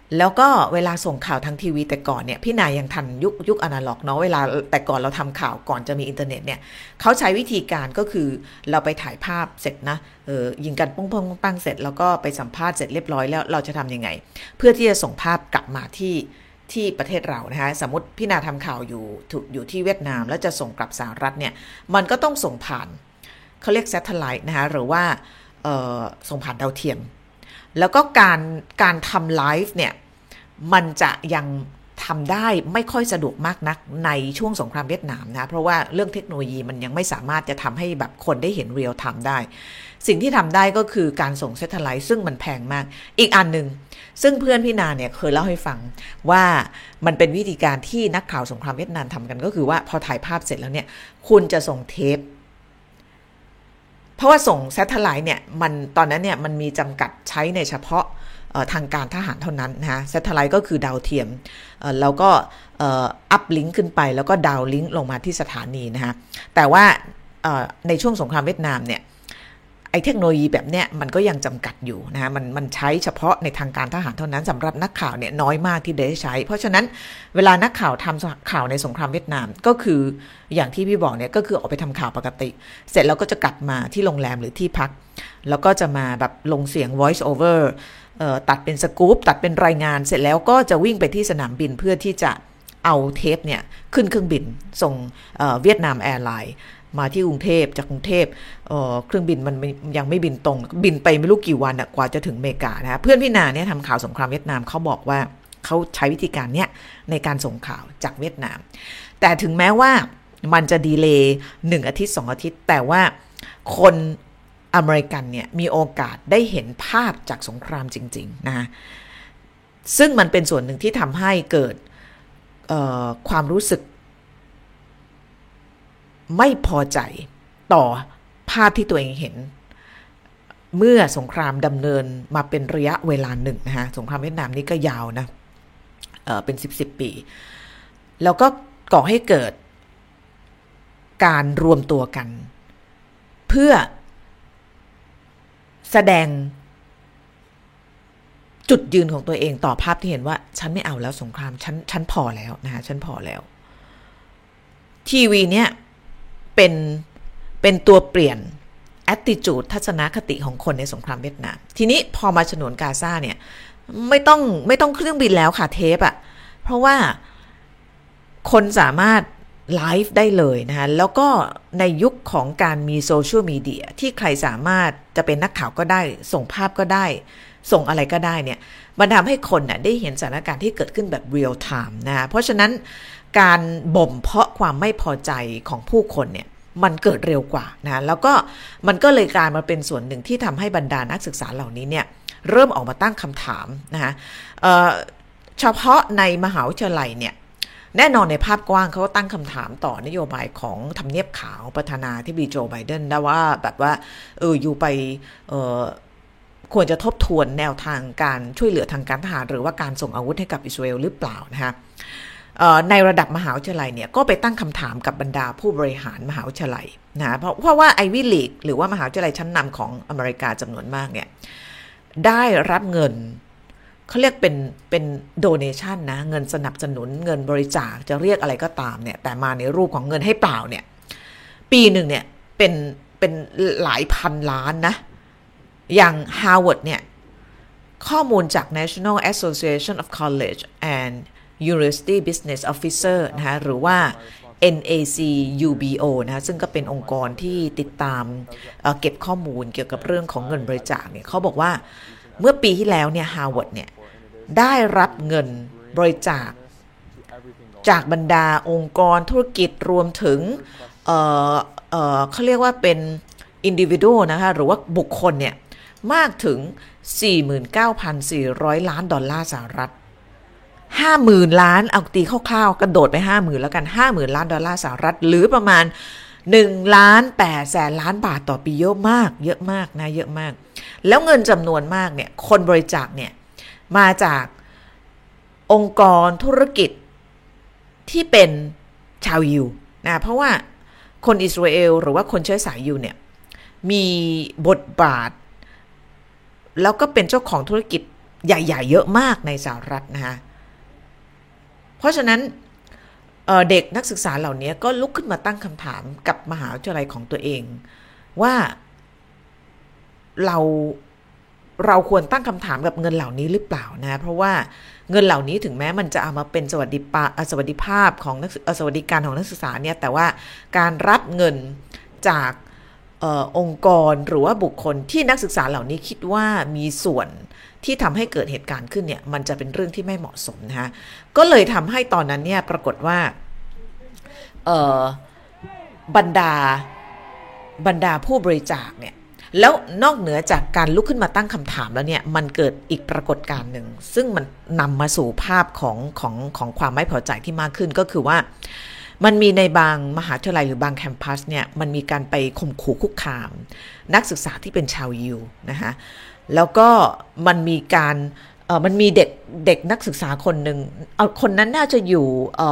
แล้วก็เวลาส่งข่าวทางทีวีแต่ก่อนเนี่ยพี่นายยังทันยุคอนาล็อกเนาะเวลาแต่ก่อนเราทำข่าวก่อนจะมีอินเทอร์เน็ตเนี่ยเขาใช้วิธีการก็คือเราไปถ่ายภาพเสร็จนะยิงกันปุ้งปังเสร็จแล้วก็ไปสัมภาษณ์เสร็จเรียบร้อยแล้วเราจะทำยังไงเพื่อที่จะส่งภาพกลับมาที่ประเทศเรานะคะสมมติพี่นาทำข่าวอยู่ที่เวียดนามแล้วจะส่งกลับสหรัฐเนี่ยมันก็ต้องส่งผ่านเขาเรียก satellite นะคะหรือว่าส่งผ่านดาวเทียมแล้วก็การทำไลฟ์เนี่ยมันจะยังทำได้ไม่ค่อยสะดวกมากนักในช่วงสงครามเวียดนามนะเพราะว่าเรื่องเทคโนโลยีมันยังไม่สามารถจะทำให้แบบคนได้เห็นเรียลไทม์ได้สิ่งที่ทำได้ก็คือการส่งเซตไลท์ซึ่งมันแพงมากอีกอันหนึ่งซึ่งเพื่อนพี่นาเนี่ยเคยเล่าให้ฟังว่ามันเป็นวิธีการที่นักข่าวสงครามเวียดนามทำกันก็คือว่าพอถ่ายภาพเสร็จแล้วเนี่ยคุณจะส่งเทปเพราะว่าส่งแซทไลท์เนี่ยมันตอนนั้นเนี่ยมันมีจำกัดใช้ในเฉพาะทางการทหารเท่านั้นนะฮะแซทไลท์ก็คือดาวเทียมแล้วก็อัพลิงก์ขึ้นไปแล้วก็ดาวลิงก์ลงมาที่สถานีนะฮะแต่ว่าในช่วงสงครามเวียดนามเนี่ยไอ้เทคโนโลยีแบบเนี้ยมันก็ยังจำกัดอยู่นะฮะมันใช้เฉพาะในทางการทหารเท่านั้นสำหรับนักข่าวเนี่ยน้อยมากที่ได้ใช้เพราะฉะนั้นเวลานักข่าวทำข่าวในสงครามเวียดนามก็คืออย่างที่พี่บอกเนี่ยก็คือออกไปทำข่าวปกติเสร็จแล้วก็จะกลับมาที่โรงแรมหรือที่พักแล้วก็จะมาแบบลงเสียง voice over ตัดเป็นสกู๊ปตัดเป็นรายงานเสร็จแล้วก็จะวิ่งไปที่สนามบินเพื่อที่จะเอาเทปเนี่ยขึ้นเครื่องบินส่งเวียดนามแอร์ไลน์มาที่กรุงเทพจากกรุงเทพเครื่องบินมันยังไม่บินตรงบินไปไม่รู้กี่วันกว่าจะถึงอเมริกานะเพื่อนพี่นาเนี่ยทำข่าวสงครามเวียดนามเขาบอกว่าเขาใช้วิธีการเนี้ยในการส่งข่าวจากเวียดนามแต่ถึงแม้ว่ามันจะดีเลย์1 อาทิตย์ 2 อาทิตย์แต่ว่าคนอเมริกันเนี่ยมีโอกาสได้เห็นภาพจากสงครามจริงๆนะซึ่งมันเป็นส่วนหนึ่งที่ทำให้เกิดความรู้สึกไม่พอใจต่อภาพที่ตัวเองเห็นเมื่อสงครามดำเนินมาเป็นระยะเวลาหนึ่งนะฮะสงครามเวียดนามนี่ก็ยาวนะเป็น10 ปีแล้วก็ก่อให้เกิดการรวมตัวกันเพื่อแสดงจุดยืนของตัวเองต่อภาพที่เห็นว่าฉันไม่เอาแล้วสงครามฉันพอแล้วนะฮะฉันพอแล้วทีวีเนี่ยเป็นตัวเปลี่ยน attitude ทัศนคติของคนในสงครามเวียดนามทีนี้พอมาฉนวนกาซาเนี่ยไม่ต้องเครื่องบินแล้วค่ะเทปอ่ะเพราะว่าคนสามารถไลฟ์ได้เลยนะคะแล้วก็ในยุคของการมีโซเชียลมีเดียที่ใครสามารถจะเป็นนักข่าวก็ได้ส่งภาพก็ได้ส่งอะไรก็ได้เนี่ยมันทำให้คนน่ะได้เห็นสถานการณ์ที่เกิดขึ้นแบบเรียลไทม์นะคะเพราะฉะนั้นการบ่มเพาะความไม่พอใจของผู้คนเนี่ยมันเกิดเร็วกว่านะแล้วก็มันก็เลยกลายมาเป็นส่วนหนึ่งที่ทำให้บรรดานักศึกษาเหล่านี้เนี่ยเริ่มออกมาตั้งคำถามนะคะเฉพาะในมหาวิทยาลัยเนี่ยแน่นอนในภาพกว้างเขาก็ตั้งคำถามต่อนโยบายของทำเนียบขาวประธานาธิบดีโจไบเดนได้ว่าแบบว่าอยู่ไปควรจะทบทวนแนวทางการช่วยเหลือทางการทหารหรือว่าการส่งอาวุธให้กับอิสราเอลหรือเปล่านะคะในระดับมหาวิทยาลัยเนี่ยก็ไปตั้งคำถามกับบรรดาผู้บริหารมหาวิทยาลัยนะเพราะว่าไอวิลีกหรือว่ามหาวิทยาลัยชั้นนำของอเมริกาจำนวนมากเนี่ยได้รับเงินเขาเรียกเป็นโดเนชันนะเงินสนับสนุนเงินบริจาคจะเรียกอะไรก็ตามเนี่ยแต่มาในรูปของเงินให้เปล่าเนี่ยปีหนึ่งเนี่ยเป็นหลายพันล้านนะอย่าง Harvard เนี่ยข้อมูลจาก National Association of College and University Business Officer นะคะหรือว่า NACUBO นะคะซึ่งก็เป็นองค์กรที่ติดตามเก็บข้อมูลเกี่ยวกับเรื่องของเงินบริจาคเนี่ยเขาบอกว่าเมื่อปีที่แล้วเนี่ย Harvard เนี่ยได้รับเงินบริจาคจากบรรดาองค์กรธุรกิจรวมถึงเขาเรียกว่าเป็น individual นะคะหรือว่าบุคคลเนี่ยมากถึง 49,400 ล้านดอลลาร์สหรัฐ 50,000 ล้านเอาตีคร่าวๆกระโดดไป 50,000 แล้วกัน 50,000 ล้านดอลลาร์สหรัฐหรือประมาณ 1,800,000 ล้านบาทต่อปีเยอะมากเยอะมากนะเยอะมากแล้วเงินจำนวนมากเนี่ยคนบริจาคเนี่ยมาจากองค์กรธุรกิจที่เป็นชาวยิวนะเพราะว่าคนอิสราเอลหรือว่าคนเชื้อสายยิวเนี่ยมีบทบาทแล้วก็เป็นเจ้าของธุรกิจใหญ่ๆเยอะมากในสหรัฐนะคะเพราะฉะนั้นเด็กนักศึกษาเหล่านี้ก็ลุกขึ้นมาตั้งคำถามกับมหาวิทยาลัยของตัวเองว่าเราควรตั้งคำถามกับเงินเหล่านี้หรือเปล่านะเพราะว่าเงินเหล่านี้ถึงแม้มันจะเอามาเป็นสวัสดิภาพของสวัสดิการของนักศึกษาเนี่ยแต่ว่าการรับเงินจากองค์กรหรือว่าบุคคลที่นักศึกษาเหล่านี้คิดว่ามีส่วนที่ทำให้เกิดเหตุการณ์ขึ้นเนี่ยมันจะเป็นเรื่องที่ไม่เหมาะสมนะคะก็เลยทำให้ตอนนั้นเนี่ยปรากฏว่าบรรดาผู้บริจาคเนี่ยแล้วนอกเหนือจากการลุกขึ้นมาตั้งคำถามแล้วเนี่ยมันเกิดอีกปรากฏการณ์หนึ่งซึ่งมันนำมาสู่ภาพของความไม่พอใจที่มากขึ้นก็คือว่ามันมีในบางมหาวิทยาลัยหรือบางแคมปัสเนี่ยมันมีการไปข่มขู่คุกคามนักศึกษาที่เป็นชาวยิวนะคะแล้วก็มันมีการมันมีเด็กนักศึกษาคนหนึ่งคนนั้นน่าจะอยู่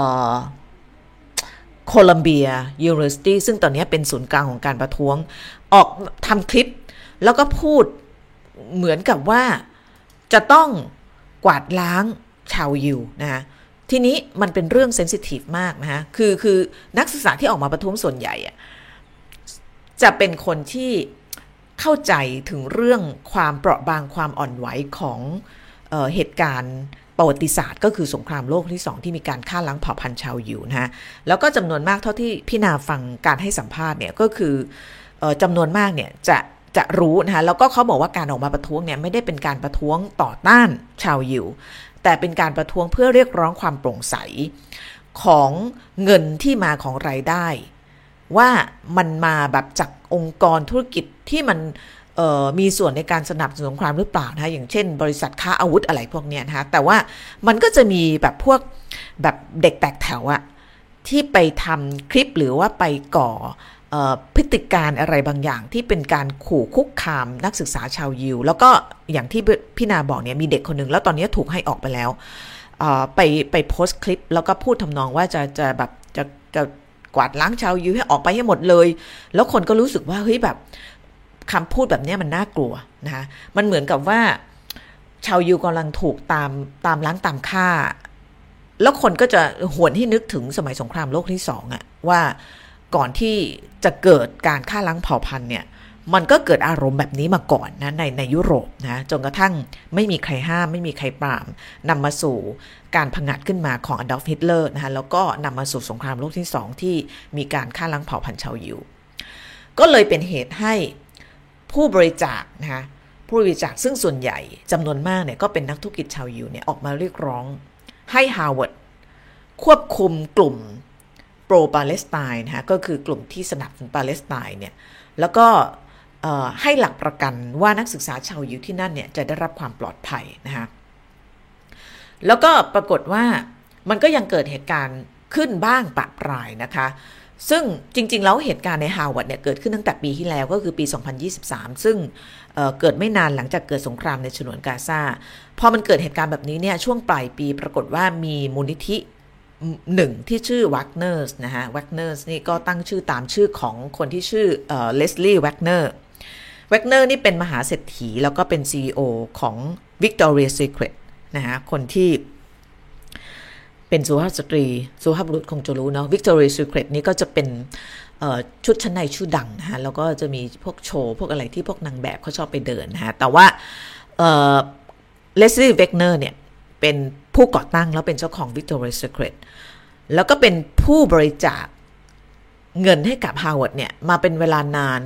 โคลัมเบียยูนิเวอร์ซิตี้ซึ่งตอนนี้เป็นศูนย์กลางของการประท้วงออกทำคลิปแล้วก็พูดเหมือนกับว่าจะต้องกวาดล้างชาวยิวนะคะทีนี้มันเป็นเรื่องเซนซิทีฟมากนะคะคือนักศึกษาที่ออกมาประท้วงส่วนใหญ่จะเป็นคนที่เข้าใจถึงเรื่องความเปราะบางความอ่อนไหวของเหตุการณ์ประวัติศาสตร์ก็คือสงครามโลกที่2ที่มีการฆ่าล้างเผ่าพันธุ์ชาวยิวนะฮะแล้วก็จำนวนมากเท่าที่พี่นาฟังการให้สัมภาษณ์เนี่ยก็คือจำนวนมากเนี่ยจะรู้นะคะแล้วก็เขาบอกว่าการออกมาประท้วงเนี่ยไม่ได้เป็นการประท้วงต่อต้านชาวยิวแต่เป็นการประท้วงเพื่อเรียกร้องความโปร่งใสของเงินที่มาของรายได้ว่ามันมาแบบจากองค์กรธุรกิจที่มันมีส่วนในการสนับสนุนสงครามหรือเปล่านะคะอย่างเช่นบริษัทค้าอาวุธอะไรพวกนี้นะคะแต่ว่ามันก็จะมีแบบพวกแบบเด็กแตกแถวอะที่ไปทำคลิปหรือว่าไปก่อพฤติการอะไรบางอย่างที่เป็นการขู่คุกคามนักศึกษาชาวยิวแล้วก็อย่างที่พี่นาบอกเนี่ยมีเด็กคนนึงแล้วตอนนี้ถูกให้ออกไปแล้วไปโพสต์คลิปแล้วก็พูดทำนองว่าจะแบบจะกวาดล้างชาวยิวให้ออกไปให้หมดเลยแล้วคนก็รู้สึกว่าเฮ้ยแบบคำพูดแบบนี้มันน่ากลัวนะคะมันเหมือนกับว่าชาวยิวกำลังถูกตามล้างตามฆ่าแล้วคนก็จะหวนให้นึกถึงสมัยสงครามโลกที่2อะว่าก่อนที่จะเกิดการฆ่าล้างเผ่าพันธุ์เนี่ยมันก็เกิดอารมณ์แบบนี้มาก่อนนะในยุโรปนะจนกระทั่งไม่มีใครห้ามไม่มีใครปรามนำมาสู่การผงาดขึ้นมาของอดอล์ฟ ฮิตเลอร์นะคะแล้วก็นำมาสู่สงครามโลกที่2ที่มีการฆ่าล้างเผ่าพันธุ์ชาวยิวก็เลยเป็นเหตุให้ผู้บริจาคนะคะผู้บริจาคซึ่งส่วนใหญ่จำนวนมากเนี่ยก็เป็นนักธุรกิจชาวยิวเนี่ยออกมาเรียกร้องให้ฮาร์วาร์ดควบคุมกลุ่มโปรปาเลสไตน์นะคะก็คือกลุ่มที่สนับสนุนปาเลสไตน์เนี่ยแล้วก็ให้หลักประกันว่านักศึกษาชาวยิวที่นั่นเนี่ยจะได้รับความปลอดภัยนะคะแล้วก็ปรากฏว่ามันก็ยังเกิดเหตุการณ์ขึ้นบ้างปะปรายนะคะซึ่งจริงๆแล้วเหตุการณ์ในฮาร์วาร์ดเนี่ยเกิดขึ้นตั้งแต่ปีที่แล้วก็คือปี2023ซึ่งเกิดไม่นานหลังจากเกิดสงครามในฉนวนกาซาพอมันเกิดเหตุการณ์แบบนี้เนี่ยช่วงปลายปีปรากฏว่ามีมูลนิธิหนึ่งที่ชื่อวักเนอร์สนะฮะวักเนอร์สนี่ก็ตั้งชื่อตามชื่อของคนที่ชื่อเลสลี่วักเนอร์นี่เป็นมหาเศรษฐีแล้วก็เป็น CEO ของ Victoria's Secret นะฮะคนที่เป็นสุภาพสตรีสุภาพบุรุษคงจะรู้เนาะ Victoria's Secret นี่ก็จะเป็นชุดชั้นในชื่อดังนะฮะแล้วก็จะมีพวกโชว์พวกอะไรที่พวกนางแบบเขาชอบไปเดินนะฮะแต่ว่าเลสลี่เวกเนอร์เนี่ยเป็นผู้ก่อตั้งแล้วเป็นเจ้าของ Victoria's Secret แล้วก็เป็นผู้บริจาคเงินให้กับ Harvard เนี่ยมาเป็นเวลานาน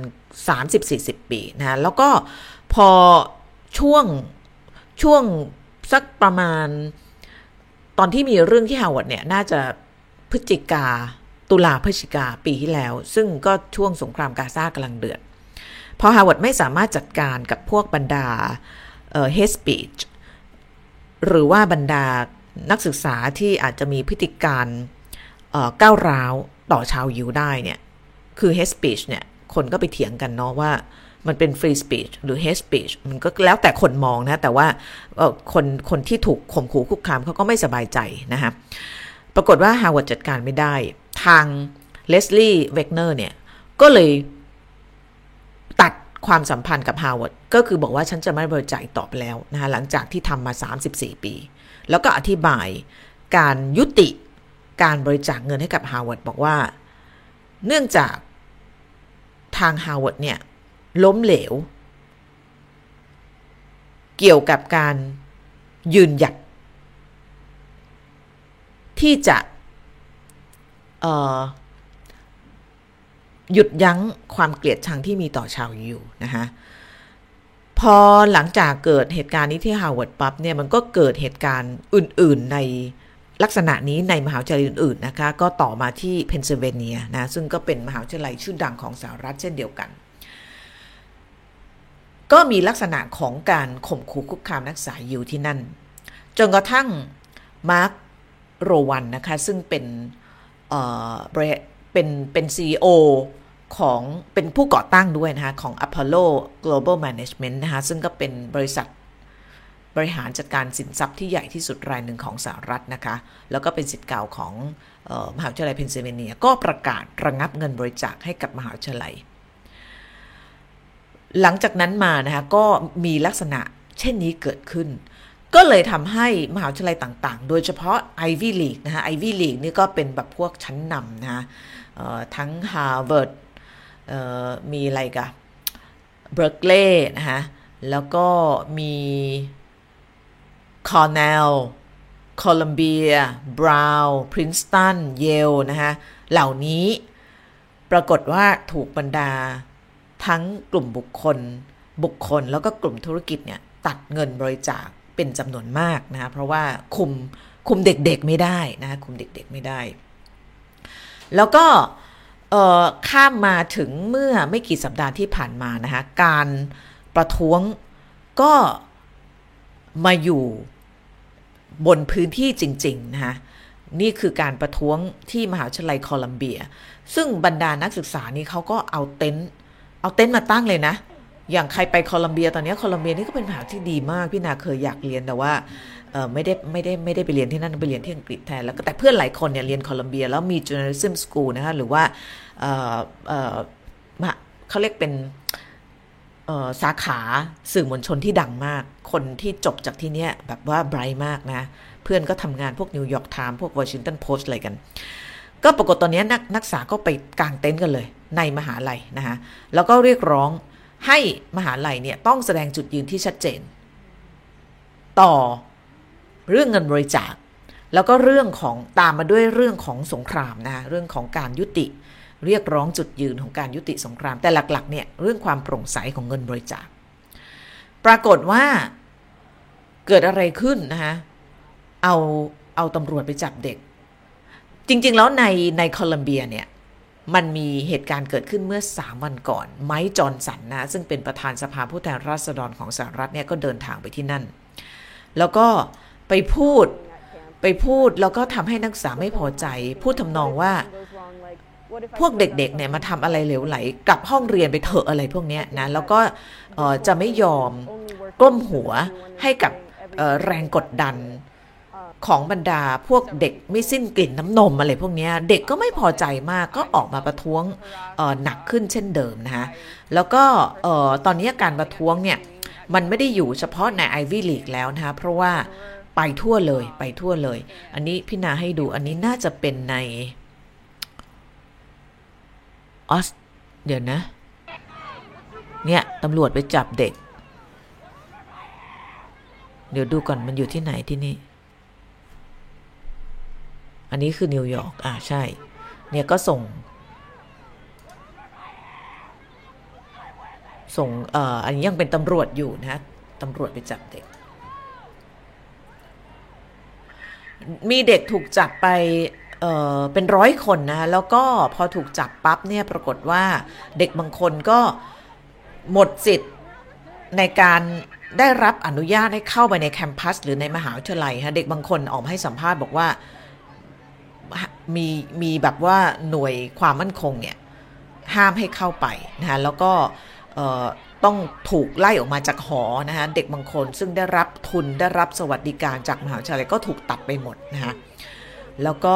30-40 ปีนะแล้วก็พอช่วงสักประมาณตอนที่มีเรื่องที่ Harvard เนี่ยน่าจะตุลาพฤศจิกาปีที่แล้วซึ่งก็ช่วงสงครามกาซากำลังเดือดพอ Harvard ไม่สามารถจัดการกับพวกบรรดาhate speech หรือว่าบรรดานักศึกษาที่อาจจะมีพฤติการก้าวร้าวต่อชาวยิวได้เนี่ยคือ hate speech เนี่ยคนก็ไปเถียงกันเนาะว่ามันเป็น free speech หรือ hate speech มันก็แล้วแต่คนมองนะแต่ว่าคนที่ถูกข่มขู่คุกคามเขาก็ไม่สบายใจนะคะปรากฏว่า Harvard จัดการไม่ได้ทางเลสลี่เวกเนอร์เนี่ยก็เลยตัดความสัมพันธ์กับฮาร์วาร์ดก็คือบอกว่าฉันจะไม่บริจาคต่อไปแล้วนะคะหลังจากที่ทำมา34ปีแล้วก็อธิบายการยุติการบริจาคเงินให้กับฮาร์วาร์ดบอกว่าเนื่องจากทางฮาร์วาร์ดเนี่ยล้มเหลวเกี่ยวกับการยืนหยัดที่จะหยุดยั้งความเกลียดชังที่มีต่อชาวยิวนะคะพอหลังจากเกิดเหตุการณ์นี้ที่ฮาร์วาร์ดปั๊บเนี่ยมันก็เกิดเหตุการณ์อื่นๆในลักษณะนี้ในมหาวิทยาลัยอื่นๆนะคะก็ต่อมาที่เพนซิลเวเนียนะซึ่งก็เป็นมหาวิทยาลัยชื่อดังของสหรัฐเช่นเดียวกันก็มีลักษณะของการข่มขู่คุกคามนักศึกษายิวที่นั่นจนกระทั่งมาร์คโรวันนะคะซึ่งเป็นCEO ของเป็นผู้ก่อตั้งด้วยนะคะของ Apollo Global Management นะคะซึ่งก็เป็นบริษัทบริหารจัดการสินทรัพย์ที่ใหญ่ที่สุดรายหนึ่งของสหรัฐนะคะแล้วก็เป็นศิษย์เก่าของมหาวิทยาลัยเพนซิลเวเนียก็ประกาศระงับเงินบริจาคให้กับมหาวิทยาลัยหลังจากนั้นมานะคะก็มีลักษณะเช่นนี้เกิดขึ้นก็เลยทำให้มหาวิทยาลัยต่างๆโดยเฉพาะ Ivy League นะคะ Ivy League นี่ก็เป็นแบบพวกชั้นนำนะทั้ง Harvard มีอะไรกัน Berkeley นะคะแล้วก็มี Cornell Columbia Brown Princeton Yale นะคะเหล่านี้ปรากฏว่าถูกบรรดาทั้งกลุ่มบุคคลแล้วก็กลุ่มธุรกิจเนี่ยตัดเงินบริจาคเป็นจำนวนมากนะคะเพราะว่าคุมเด็กๆไม่ได้นะคะคุมเด็กๆไม่ได้แล้วก็ข้ามมาถึงเมื่อไม่กี่สัปดาห์ที่ผ่านมานะคะการประท้วงก็มาอยู่บนพื้นที่จริงๆนะคะนี่คือการประท้วงที่มหาวิทยาลัยโคลัมเบียซึ่งบรรดานักศึกษานี่เขาก็เอาเต็นท์มาตั้งเลยนะอย่างใครไปโคลัมเบียตอนนี้โคลัมเบียนี่ก็เป็นมหาวิทยาลัยที่ดีมากพี่นาเคยอยากเรียนแต่ว่าไม่ได้ไปเรียนที่นั่นไปเรียนที่อังกฤษแทนแล้วก็แต่เพื่อนหลายคนเนี่ยเรียนโคลัมเบียแล้วมี journalism school นะคะหรือว่าเขาเรียกเป็นสาขาสื่อมวลชนที่ดังมากคนที่จบจากที่เนี้ยแบบว่าไบรท์มากนะเพื่อนก็ทำงานพวกนิวยอร์กไทม์พวกวอชิงตันโพสต์อะไรกันก็ปรากฏตอนนี้นักศึกษาก็ไปกางเต็นท์กันเลยในมหาลัยนะคะแล้วก็เรียกร้องให้มหาลัยเนี่ยต้องแสดงจุดยืนที่ชัดเจนต่อเรื่องเงินบริจาคแล้วก็เรื่องของตามมาด้วยเรื่องของสงครามนะเรื่องของการยุติเรียกร้องจุดยืนของการยุติสงครามแต่หลักๆเนี่ยเรื่องความโปร่งใสของเงินบริจาคปรากฏว่าเกิดอะไรขึ้นนะคะเอาตำรวจไปจับเด็กจริงๆแล้วในโคลัมเบียเนี่ยมันมีเหตุการณ์เกิดขึ้นเมื่อ3 วันก่อนไมค์จอห์นสันนะซึ่งเป็นประธานสภาผู้แทนราษฎรของสหรัฐเนี่ยก็เดินทางไปที่นั่นแล้วก็ไปพูดแล้วก็ทำให้นักศึกษาไม่พอใจพูดทำนองว่าพวกเด็กๆเนี่ยมาทำอะไรเหลวไหลกลับห้องเรียนไปเถอะอะไรพวกนี้นะแล้วก็จะไม่ยอมก้มหัวให้กับแรงกดดันของบรรดาพวกเด็กไม่สิ้นกลิ่นน้ำนมอะไรพวกนี้เด็กก็ไม่พอใจมากก็ออกมาประท้วงหนักขึ้นเช่นเดิมนะคะแล้วก็ตอนนี้การประท้วงเนี่ยมันไม่ได้อยู่เฉพาะใน Ivy League แล้วนะคะเพราะว่าไปทั่วเลยอันนี้พี่นาให้ดูอันนี้น่าจะเป็นในเดี๋ยวนะเนี่ยตำรวจไปจับเด็กเดี๋ยวดูก่อนมันอยู่ที่ไหนที่นี่อันนี้คือนิวยอร์กใช่เนี่ยก็ส่งอันนี้ยังเป็นตำรวจอยู่นะตำรวจไปจับเด็กมีเด็กถูกจับไปเป็น100 คนนะแล้วก็พอถูกจับปั๊บเนี่ยปรากฏว่าเด็กบางคนก็หมดสิทธิ์ในการได้รับอนุญาตให้เข้าไปในแคมปัสหรือในมหาวิทยาลัยฮะเด็กบางคนออกมาให้สัมภาษณ์บอกว่ามีแบบว่าหน่วยความมั่นคงเนี่ยห้ามให้เข้าไปนะคะแล้วก็ต้องถูกไล่ออกมาจากหอนะคะเด็กบางคนซึ่งได้รับทุนได้รับสวัสดิการจากมหาวิทยาลัยก็ถูกตัดไปหมดนะคะแล้วก็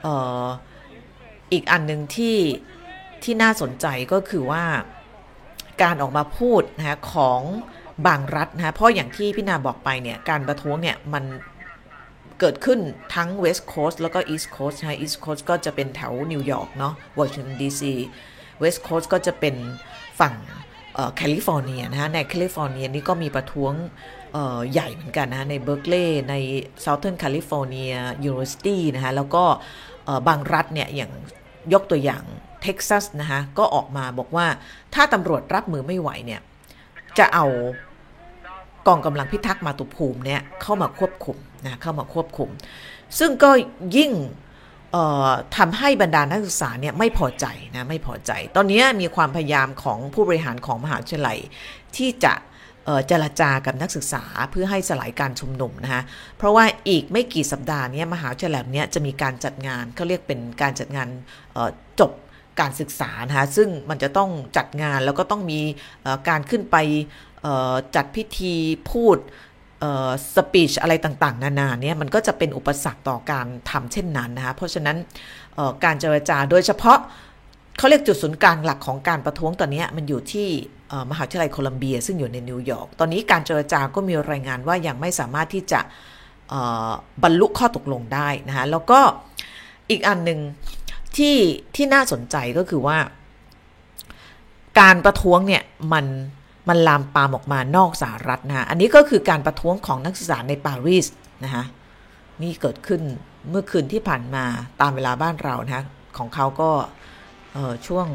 อีกอันนึงที่น่าสนใจก็คือว่าการออกมาพูดนะคะของบางรัฐนะคะเพราะอย่างที่พี่นาบอกไปเนี่ยการประท้วงเนี่ยมันเกิดขึ้นทั้ง West Coast แล้วก็ East Coast นะคะ East Coast ก็จะเป็นแถวนิวยอร์กเนาะวอชิงตันดีซี West Coast ก็จะเป็นฝั่งแคลิฟอร์เนียนะคะในแคลิฟอร์เนียนี่ก็มีประท้วงใหญ่เหมือนกันนะในเบอร์เกลีย์ใน Southern California University นะคะแล้วก็บางรัฐเนี่ยอย่างยกตัวอย่างเท็กซัสนะคะก็ออกมาบอกว่าถ้าตำรวจรับมือไม่ไหวเนี่ยจะเอากองกำลังพิทักษ์มาตุภูมิเนี่ยเข้ามาควบคุมนะเข้ามาควบคุมซึ่งก็ยิ่งทำให้บรรดานักศึกษาเนี่ยไม่พอใจนะไม่พอใจตอนนี้มีความพยายามของผู้บริหารของมหาวิทยาลัยที่จะเจรจากับนักศึกษาเพื่อให้สลายการชุมนุมนะคะเพราะว่าอีกไม่กี่สัปดาห์นี้มหาวิทยาลัยนี้จะมีการจัดงานเขาเรียกเป็นการจัดงานจบการศึกษานะคะซึ่งมันจะต้องจัดงานแล้วก็ต้องมีการขึ้นไปจัดพิธีพูดสปีชอะไรต่างๆนานาเนี่ยมันก็จะเป็นอุปสรรคต่อการทำเช่นนั้นนะคะเพราะฉะนั้นการเจรจาโดยเฉพาะเขาเรียกจุดศูนย์กลางหลักของการประท้วงตอนนี้มันอยู่ที่มหาวิทยาลัยโคลัมเบียซึ่งอยู่ในนิวยอร์กตอนนี้การเจรจาก็มีรายงานว่ายังไม่สามารถที่จะบรรลุข้อตกลงได้นะคะแล้วก็อีกอันหนึ่งที่น่าสนใจก็คือว่าการประท้วงเนี่ยมันลามปามออกมานอกสหรัฐนะอันนี้ก็คือการประท้วงของนักศึกษาในปารีสนะคะนี่เกิดขึ้นเมื่อคืนที่ผ่านมาตามเวลาบ้านเรานะของเขาก็ช่วง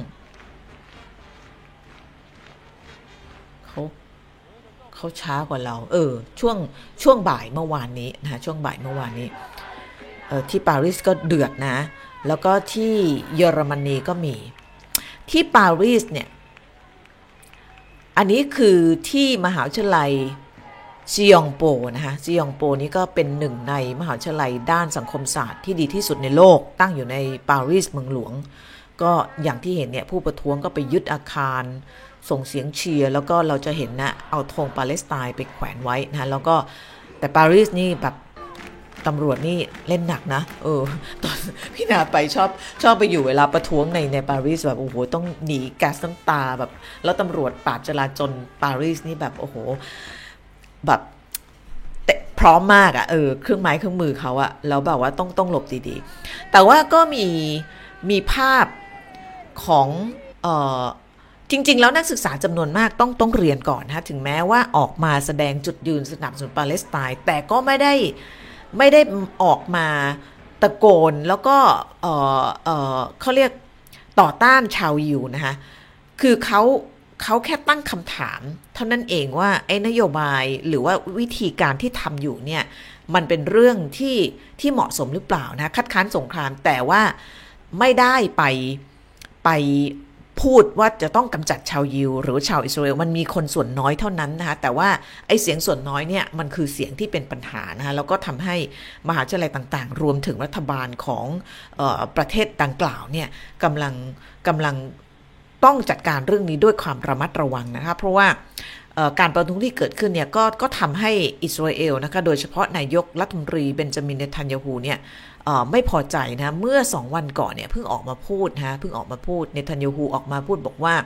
เขาช้ากว่าเราช่วงบ่ายเมื่อวานนี้นะช่วงบ่ายเมื่อวานนี้ที่ปารีสก็เดือดนะแล้วก็ที่เยอรมนีก็มีที่ปารีสเนี่ยอันนี้คือที่มหาวิทยาลัยซียองโปนะคะซียองโปนี่ก็เป็นหนึ่งในมหาวิทยาลัยด้านสังคมศาสตร์ที่ดีที่สุดในโลกตั้งอยู่ในปารีสเมืองหลวงก็อย่างที่เห็นเนี่ยผู้ประท้วงก็ไปยึดอาคารส่งเสียงเชียร์แล้วก็เราจะเห็นนะเอาธงปาเลสไตน์ไปแขวนไว้นะแล้วก็แต่ปารีสนี่แบบตำรวจนี่เล่นหนักนะตอนพี่นาไปชอบไปอยู่เวลาประท้วงในปารีสแบบโอ้โหต้องหนีแก๊สน้ำตาแบบแล้วตำรวจปราบจลาจลปารีสนี่แบบโอ้โหแบบพร้อมมากเครื่องไม้เครื่องมือเขาแล้วแบบว่าต้องหลบดีๆแต่ว่าก็มีภาพของจริงๆแล้วนักศึกษาจำนวนมากต้องเรียนก่อนนะถึงแม้ว่าออกมาแสดงจุดยืนสนับสนุนปาเลสไตน์แต่ก็ไม่ได้ออกมาตะโกนแล้วก็เขาเรียกต่อต้านชาวยิวนะคะคือเขาแค่ตั้งคำถามเท่านั้นเองว่าไอ้นโยบายหรือว่าวิธีการที่ทำอยู่เนี่ยมันเป็นเรื่องที่เหมาะสมหรือเปล่านะคัดค้านสงครามแต่ว่าไม่ได้ไปพูดว่าจะต้องกำจัดชาวยิวหรือชาวอิสราเอลมันมีคนส่วนน้อยเท่านั้นนะคะแต่ว่าไอ้เสียงส่วนน้อยเนี่ยมันคือเสียงที่เป็นปัญหานะคะแล้วก็ทำให้มหาวิทยาลัยต่างๆรวมถึงรัฐบาลของประเทศดังกล่าวเนี่ยกำลังต้องจัดการเรื่องนี้ด้วยความระมัดระวังนะคะเพราะว่าการประท้วงที่เกิดขึ้นเนี่ยก็ทำให้อิสราเอลนะคะโดยเฉพาะนายกรัฐมนตรีเบนจามินเนทันยาฮูเนี่ยไม่พอใจนะเมื่อ2วันก่อนเนี่ยเพิ่งออกมาพูดเนทันยาฮูออกมาพูดบอกว่า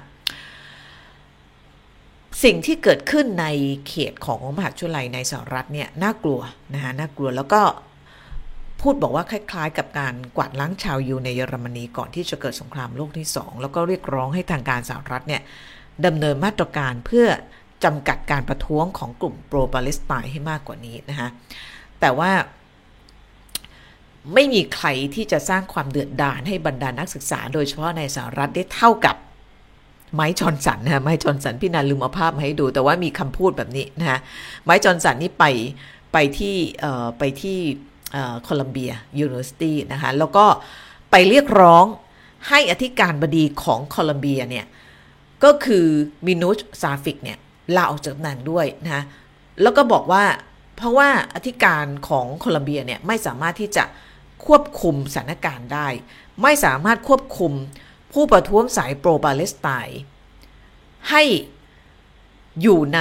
สิ่งที่เกิดขึ้นในเขตของมหาวิทยาลัยในสหรัฐเนี่ยน่ากลัวนะคะน่ากลัวแล้วก็พูดบอกว่าคล้ายๆกับการกวาดล้างชาวยิวในเยอรมนีก่อนที่จะเกิดสงครามโลกที่2แล้วก็เรียกร้องให้ทางการสหรัฐเนี่ยดำเนินมาตรการเพื่อจำกัดการประท้วงของกลุ่มโปรปาเลสไตน์ให้มากกว่านี้นะคะแต่ว่าไม่มีใครที่จะสร้างความเดือดดาลให้บรรดานักศึกษาโดยเฉพาะในสหรัฐได้เท่ากับไมค์จอห์นสันนะไมค์จอห์นสันพี่นาลืมเอาภาพมาให้ดูแต่ว่ามีคำพูดแบบนี้นะคะไมค์จอห์นสันนี่ไปที่โคลัมเบียยูนิเวอร์ซิตี้นะคะแล้วก็ไปเรียกร้องให้อธิการบดีของโคลัมเบียเนี่ยก็คือมินูชซาฟิกเนี่ยลาออกจากตำแหน่งด้วยนะแล้วก็บอกว่าเพราะว่าอธิการของโคลัมเบียเนี่ยไม่สามารถที่จะควบคุมสถานการณ์ได้ไม่สามารถควบคุมผู้ประท้วงสายโปรปาเลสไตน์ให้อยู่ใน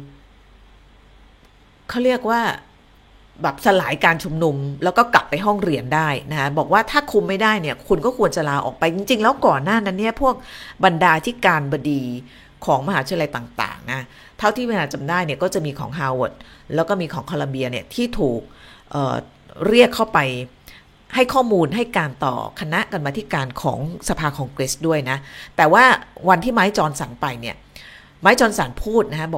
เขาเรียกว่าแบบสลายการชุมนุมแล้วก็กลับไปห้องเรียนได้นะคะบอกว่าถ้าคุมไม่ได้เนี่ยคุณก็ควรจะลาออกไปจริงๆแล้วก่อนหน้านั้นเนี่ยพวกบรรดาธิการบดีของมหาวิทยาลัยต่างๆนะเท่าที่เวลาจำได้เนี่ยก็จะมีของ Harvard แล้วก็มีของโคลัมเบียเนี่ยที่ถูกเรียกเข้าไปให้ข้อมูลให้การต่อคณะกรรมาธิการของสภาคองเกรสด้วยนะแต่ว่าวันที่ไมค์จอห์นสันไปเนี่ยไมค์จอห์นสันพูดนะฮะ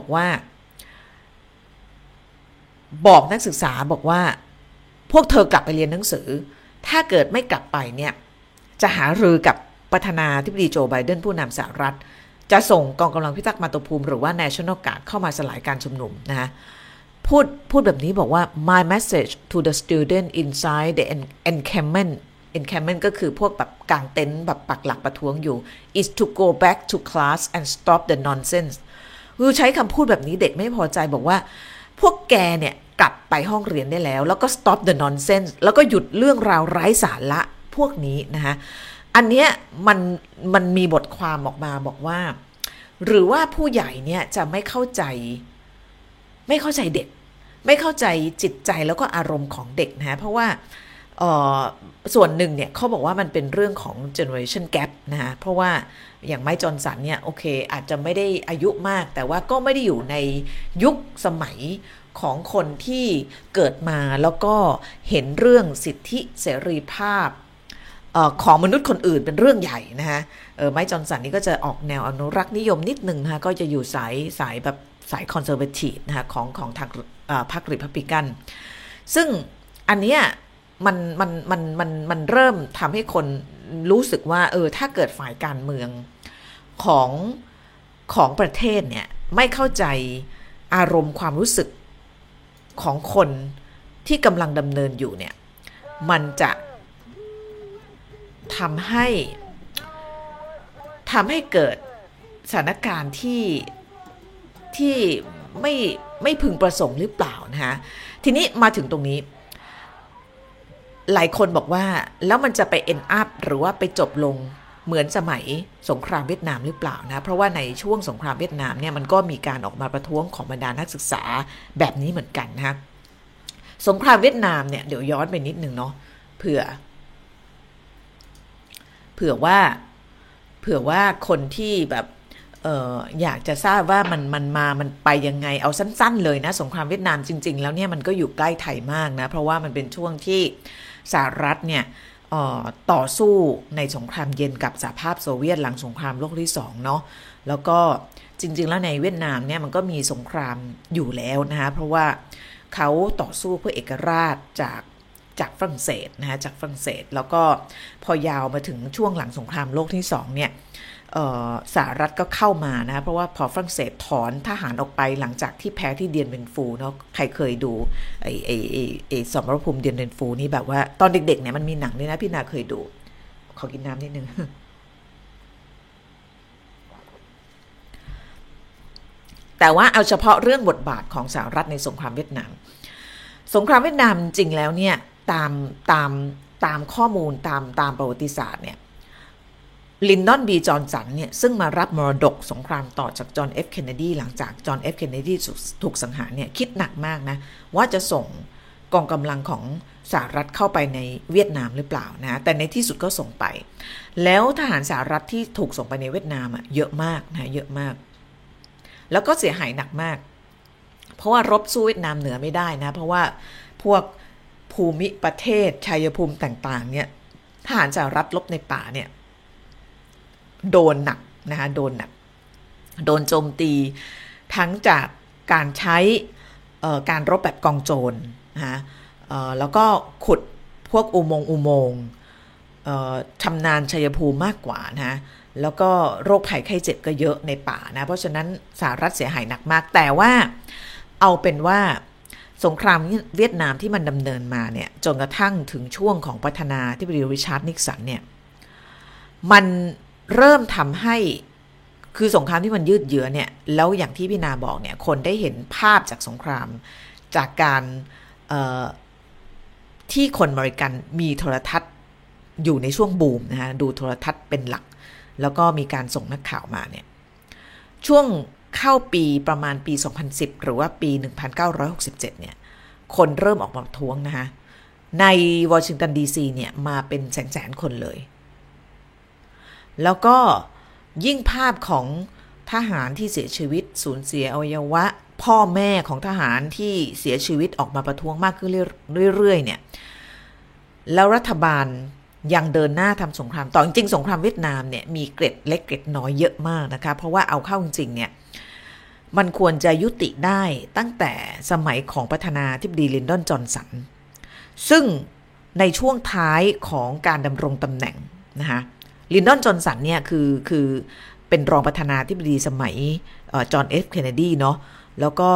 บอกนักศึกษาบอกว่าพวกเธอกลับไปเรียนหนังสือถ้าเกิดไม่กลับไปเนี่ยจะหารือกับประธานาธิบดีโจไบเดนผู้นำสหรัฐจะส่งกองกำลังพิทักษ์มาตุภูมิหรือว่า National Guard เข้ามาสลายการชุมนุมนะฮะพูดแบบนี้บอกว่า my message to the student inside the encampment ก็คือพวกแบบกางเต็นท์แบบปักหลักประท้วงอยู่ is to go back to class and stop the nonsense คือใช้คำพูดแบบนี้เด็กไม่พอใจบอกว่าพวกแกเนี่ยกลับไปห้องเรียนได้แล้วก็ stop the nonsense แล้วก็หยุดเรื่องราวไร้สาระพวกนี้นะคะอันเนี้ยมันมีบทความออกมาบอกว่าหรือว่าผู้ใหญ่เนี่ยจะไม่เข้าใจเด็กไม่เข้าใจจิตใจแล้วก็อารมณ์ของเด็กนะเพราะว่าส่วนหนึ่งเนี่ยเขาบอกว่ามันเป็นเรื่องของ generation gap นะฮะเพราะว่าอย่างไมค์จอห์นสันเนี่ยโอเคอาจจะไม่ได้อายุมากแต่ว่าก็ไม่ได้อยู่ในยุคสมัยของคนที่เกิดมาแล้วก็เห็นเรื่องสิทธิเสรีภาพของมนุษย์คนอื่นเป็นเรื่องใหญ่นะฮะไมค์จอห์นสันนี่ก็จะออกแนวอนุรักษ์นิยมนิดนึงนะคะก็จะอยู่สายแบบสายคอนเซอร์เวทีฟนะคะของทางพรรครีพับลิกันซึ่งอันเนี้ยมันเริ่มทำให้คนรู้สึกว่าถ้าเกิดฝ่ายการเมืองของประเทศเนี่ยไม่เข้าใจอารมณ์ความรู้สึกของคนที่กำลังดำเนินอยู่เนี่ยมันจะทำให้เกิดสถานการณ์ที่ไม่พึงประสงค์หรือเปล่านะคะทีนี้มาถึงตรงนี้หลายคนบอกว่าแล้วมันจะไป end up หรือว่าไปจบลงเหมือนสมัยสงครามเวียดนามหรือเปล่านะเพราะว่าในช่วงสงครามเวียดนามเนี่ยมันก็มีการออกมาประท้วงของบรรดานักศึกษาแบบนี้เหมือนกันนะสงครามเวียดนามเนี่ยเดี๋ยวย้อนไปนิดนึงเนาะเผื่อว่าคนที่แบบอยากจะทราบว่ามันไปยังไงเอาสั้นๆเลยนะสงครามเวียดนามจริงๆแล้วเนี่ยมันก็อยู่ใกล้ไทยมากนะเพราะว่ามันเป็นช่วงที่สหรัฐเนี่ยต่อสู้ในสงครามเย็นกับสหภาพโซเวียตหลังสงครามโลกที่2เนาะแล้วก็จริงๆแล้วในเวียดนามเนี่ยมันก็มีสงครามอยู่แล้วนะคะเพราะว่าเขาต่อสู้เพื่อเอกราชจากฝรั่งเศสนะคะจากฝรั่งเศสแล้วก็พอยาวมาถึงช่วงหลังสงครามโลกที่2เนี่ยสหรัฐก็เข้ามานะเพราะว่าพอฝรั่งเศสถอนทหารออกไปหลังจากที่แพ้ที่เดียนเบนฟูเนาะใครเคยดูไอ้สมรภูมิเดียนเบนฟูนี่แบบว่าตอนเด็กๆเนี่ยมันมีหนังด้วยนะพี่นาเคยดูขอกินน้ำนิดนึง แต่ว่าเอาเฉพาะเรื่องบทบาทของสหรัฐในสงครามเวียดนามจริงแล้วเนี่ยตามข้อมูลตามประวัติศาสตร์เนี่ยลินดอนบีจอห์นสันเนี่ยซึ่งมารับมรดกสงครามต่อจากจอห์นเอฟเคนเนดีหลังจากจอห์นเอฟเคนเนดีถูกสังหารเนี่ยคิดหนักมากนะว่าจะส่งกองกำลังของสหรัฐเข้าไปในเวียดนามหรือเปล่านะแต่ในที่สุดก็ส่งไปแล้วทหารสหรัฐที่ถูกส่งไปในเวียดนามเยอะมากนะเยอะมากแล้วก็เสียหายหนักมากเพราะว่ารบสู้เวียดนามเหนือไม่ได้นะเพราะว่าพวกภูมิประเทศชัยภูมิต่างๆเนี่ยทหารสหรัฐรบในป่าเนี่ยโดนหนักนะคะโดนโจมตีทั้งจากการใช้การรบแบบกองโจรนะคะแล้วก็ขุดพวกอุโมงค์ชำนาญชัยภูมิมากกว่านะแล้วก็โรคภัยไข้เจ็บก็เยอะในป่านะเพราะฉะนั้นสหรัฐเสียหายหนักมากแต่ว่าเอาเป็นว่าสงครามเวียดนามที่มันดำเนินมาเนี่ยจนกระทั่งถึงช่วงของประธานาธิบดีริชาร์ดนิกสันเนี่ยมันเริ่มทำให้คือสงครามที่มันยืดเยื้อเนี่ยแล้วอย่างที่พี่นาบอกเนี่ยคนได้เห็นภาพจากสงครามจากการที่คนอเมริกันมีโทรทัศน์อยู่ในช่วงบูมนะฮะดูโทรทัศน์เป็นหลักแล้วก็มีการส่งนักข่าวมาเนี่ยช่วงเข้าปีประมาณปี2010หรือว่าปี1967เนี่ยคนเริ่มออกมาประท้วงนะคะในวอชิงตันดีซีเนี่ยมาเป็นแสนคนเลยแล้วก็ยิ่งภาพของทหารที่เสียชีวิตสูญเสียอวัยวะพ่อแม่ของทหารที่เสียชีวิตออกมาประท้วงมากขึ้นเรื่อยๆเนี่ยแล้วรัฐบาลยังเดินหน้าทำสงครามต่อจริงๆสงครามเวียดนามเนี่ยมีเกร็ดเล็กเกร็ดน้อยเยอะมากนะคะเพราะว่าเอาเข้าจริงๆเนี่ยมันควรจะยุติได้ตั้งแต่สมัยของประธานาธิบดีลินดอนจอห์นสันซึ่งในช่วงท้ายของการดำรงตำแหน่งนะคะลินดอนจอห์นสันเนี่ยคือเป็นรองประธานาธิบดีสมัยจอห์นเอฟเคนเนดีเนาะแล้วก็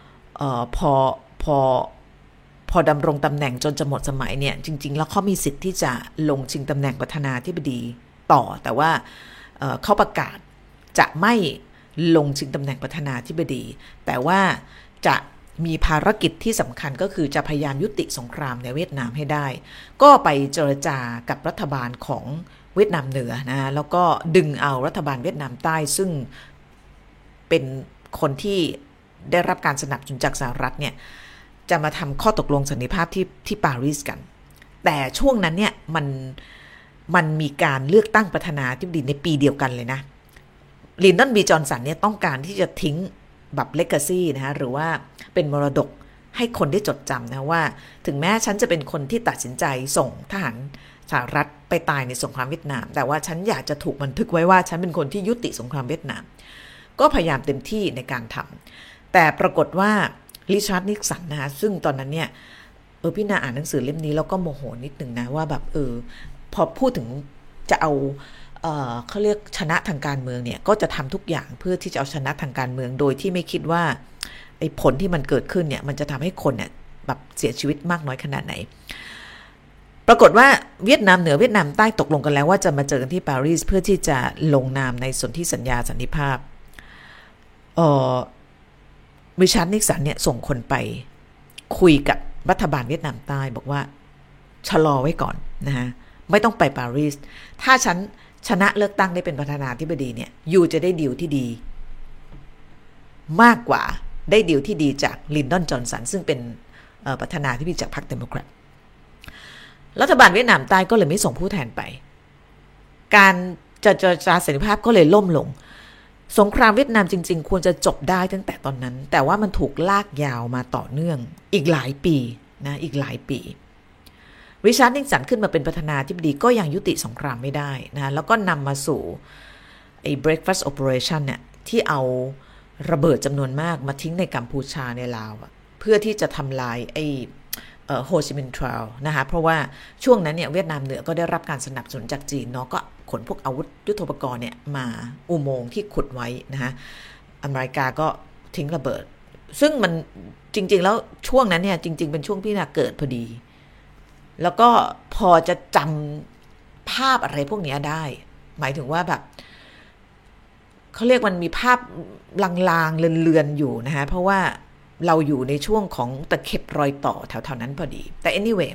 พอดำรงตำแหน่งจนจะหมดสมัยเนี่ยจริงๆแล้วเขามีสิทธิ์ที่จะลงชิงตำแหน่งประธานาธิบดีต่อแต่ว่าเขาประกาศจะไม่ลงชิงตำแหน่งประธานาธิบดีแต่ว่าจะมีภารกิจที่สำคัญก็คือจะพยายามยุติสงครามในเวียดนามให้ได้ก็ไปเจรจากับรัฐบาลของเวียดนามเหนือนะแล้วก็ดึงเอารัฐบาลเวียดนามใต้ซึ่งเป็นคนที่ได้รับการสนับสนุนจากสหรัฐเนี่ยจะมาทำข้อตกลงสันติภาพที่ปารีสกันแต่ช่วงนั้นเนี่ยมันมีการเลือกตั้งประธานาธิบดีในปีเดียวกันเลยนะลินดอนบีจอห์นสันเนี่ยต้องการที่จะทิ้งแบบเลกาซีนะคะหรือว่าเป็นมรดกให้คนได้จดจำนะว่าถึงแม้ฉันจะเป็นคนที่ตัดสินใจส่งทหารสหรัฐไปตายในสงครามเวียดนามแต่ว่าฉันอยากจะถูกบันทึกไว้ว่าฉันเป็นคนที่ยุติสงครามเวียดนามก็พยายามเต็มที่ในการทำแต่ปรากฏว่าริชาร์ดนิกสันนะคะซึ่งตอนนั้นเนี่ยพี่นาอ่านหนังสือเล่มนี้แล้วก็โมโหนิดนึงนะว่าแบบพอพูดถึงจะเอาเขาเรียกชนะทางการเมืองเนี่ยก็จะทำทุกอย่างเพื่อที่จะเอาชนะทางการเมืองโดยที่ไม่คิดว่าไอ้ผลที่มันเกิดขึ้นเนี่ยมันจะทำให้คนเนี่ยแบบเสียชีวิตมากน้อยขนาดไหนปรากฏว่าเวียดนามเหนือเวียดนามใต้ตกลงกันแล้วว่าจะมาเจอกันที่ปารีสเพื่อที่จะลงนามในสนธิสัญญาสันติภาพริชาร์ดนิกสันเนี่ยส่งคนไปคุยกับรัฐบาลเวียดนามใต้บอกว่าชะลอไว้ก่อนนะฮะไม่ต้องไปปารีสถ้าฉันชนะเลือกตั้งได้เป็นประธานาธิบดีเนี่ยยูจะได้ดีลที่ดีมากกว่าได้ดีลที่ดีจากลินดอนจอห์นสันซึ่งเป็นประธานาธิบดีจากพรรคเดโมแครตรัฐบาลเวียดนามใต้ก็เลยไม่ส่งผู้แทนไปการเจรจาสันติภาพก็เลยล่มลงสงครามเวียดนามจริงๆควรจะจบได้ตั้งแต่ตอนนั้นแต่ว่ามันถูกลากยาวมาต่อเนื่องอีกหลายปีนะอีกหลายปีริชาร์ดนิกสันขึ้นมาเป็นประธานาธิบดีก็ยังยุติสงครามไม่ได้นะแล้วก็นำมาสู่ไอ้ breakfast operation เนี่ยที่เอาระเบิดจำนวนมากมาทิ้งในกัมพูชาในลาวเพื่อที่จะทำลายไอ้โฮจิมินห์ทราวนะคะเพราะว่าช่วงนั้นเนี่ยเวียดนามเหนือก็ได้รับการสนับสนุนจากจีนเนาะก็ขนพวกอาวุธยุทโธปกรณ์เนี่ยมาอุโมงค์ที่ขุดไว้นะคะอเมริกาก็ทิ้งระเบิดซึ่งมันจริงๆแล้วช่วงนั้นเนี่ยจริงๆเป็นช่วงพี่นาเกิดพอดีแล้วก็พอจะจำภาพอะไรพวกนี้ได้หมายถึงว่าแบบเขาเรียกมันมีภาพลางๆเลือนๆอยู่นะคะเพราะว่าเราอยู่ในช่วงของตะเข็บรอยต่อแถวๆนั้นพอดีแต่ anyway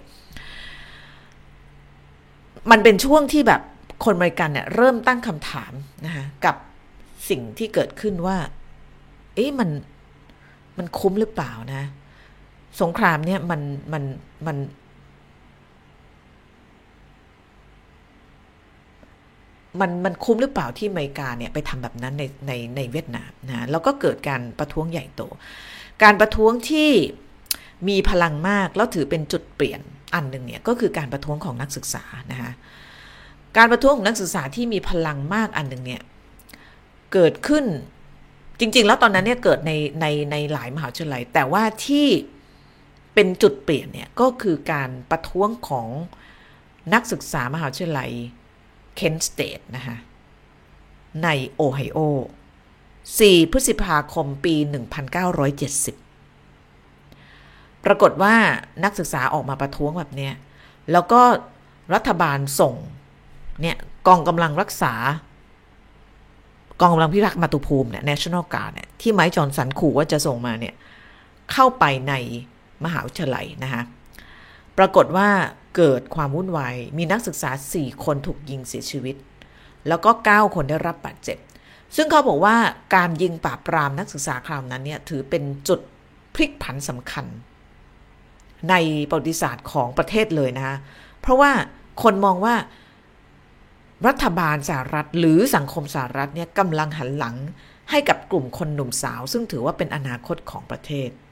มันเป็นช่วงที่แบบคนอเมริกันเนี่ยเริ่มตั้งคำถามนะคะกับสิ่งที่เกิดขึ้นว่ามันคุ้มหรือเปล่านะสงครามเนี่ยมันคุ้มหรือเปล่าที่อเมริกาเนี่ยไปทำแบบนั้นในเวียดนามนะแล้วก็เกิดการประท้วงใหญ่โตการประท้วงที่มีพลังมากแล้วถือเป็นจุดเปลี่ยนอันหนึ่งเนี่ยก็คือการประท้วงของนักศึกษานะคะการประท้วงของนักศึกษาที่มีพลังมากอันหนึ่งเนี่ยเกิดขึ้นจริงๆแล้วตอนนั้นเนี่ยเกิดในหลายมหาวิทยาลัยแต่ว่าที่เป็นจุดเปลี่ยนเนี่ยก็คือการประท้วงของนักศึกษามหาวิทยาลัยเคนต์สเตทนะคะในโอไฮโอ4 พฤษภาคมปี 1970 ปรากฏว่านักศึกษาออกมาประท้วงแบบนี้แล้วก็รัฐบาลส่งเนี่ยกองกำลังรักษากองกำลังพิทักษ์มาตุภูมิเนี่ย National Guard เนี่ยที่ไมค์จอห์นสันขู่ว่าจะส่งมาเนี่ยเข้าไปในมหาวิทยาลัยนะคะปรากฏว่าเกิดความวุ่นวายมีนักศึกษา4 คนถูกยิงเสียชีวิตแล้วก็9 คนได้รับบาดเจ็บซึ่งเขาบอกว่าการยิงปราบปรามนักศึกษาคราวนั้นเนี่ยถือเป็นจุดพลิกผันสำคัญในประวัติศาสตร์ของประเทศเลยนะคะเพราะว่าคนมองว่ารัฐบาลสหรัฐหรือสังคมสหรัฐเนี่ยกำลังหันหลังให้กับกลุ่มคนหนุ่มสาวซึ่งถือว่าเป็นอนาคตของประเทศ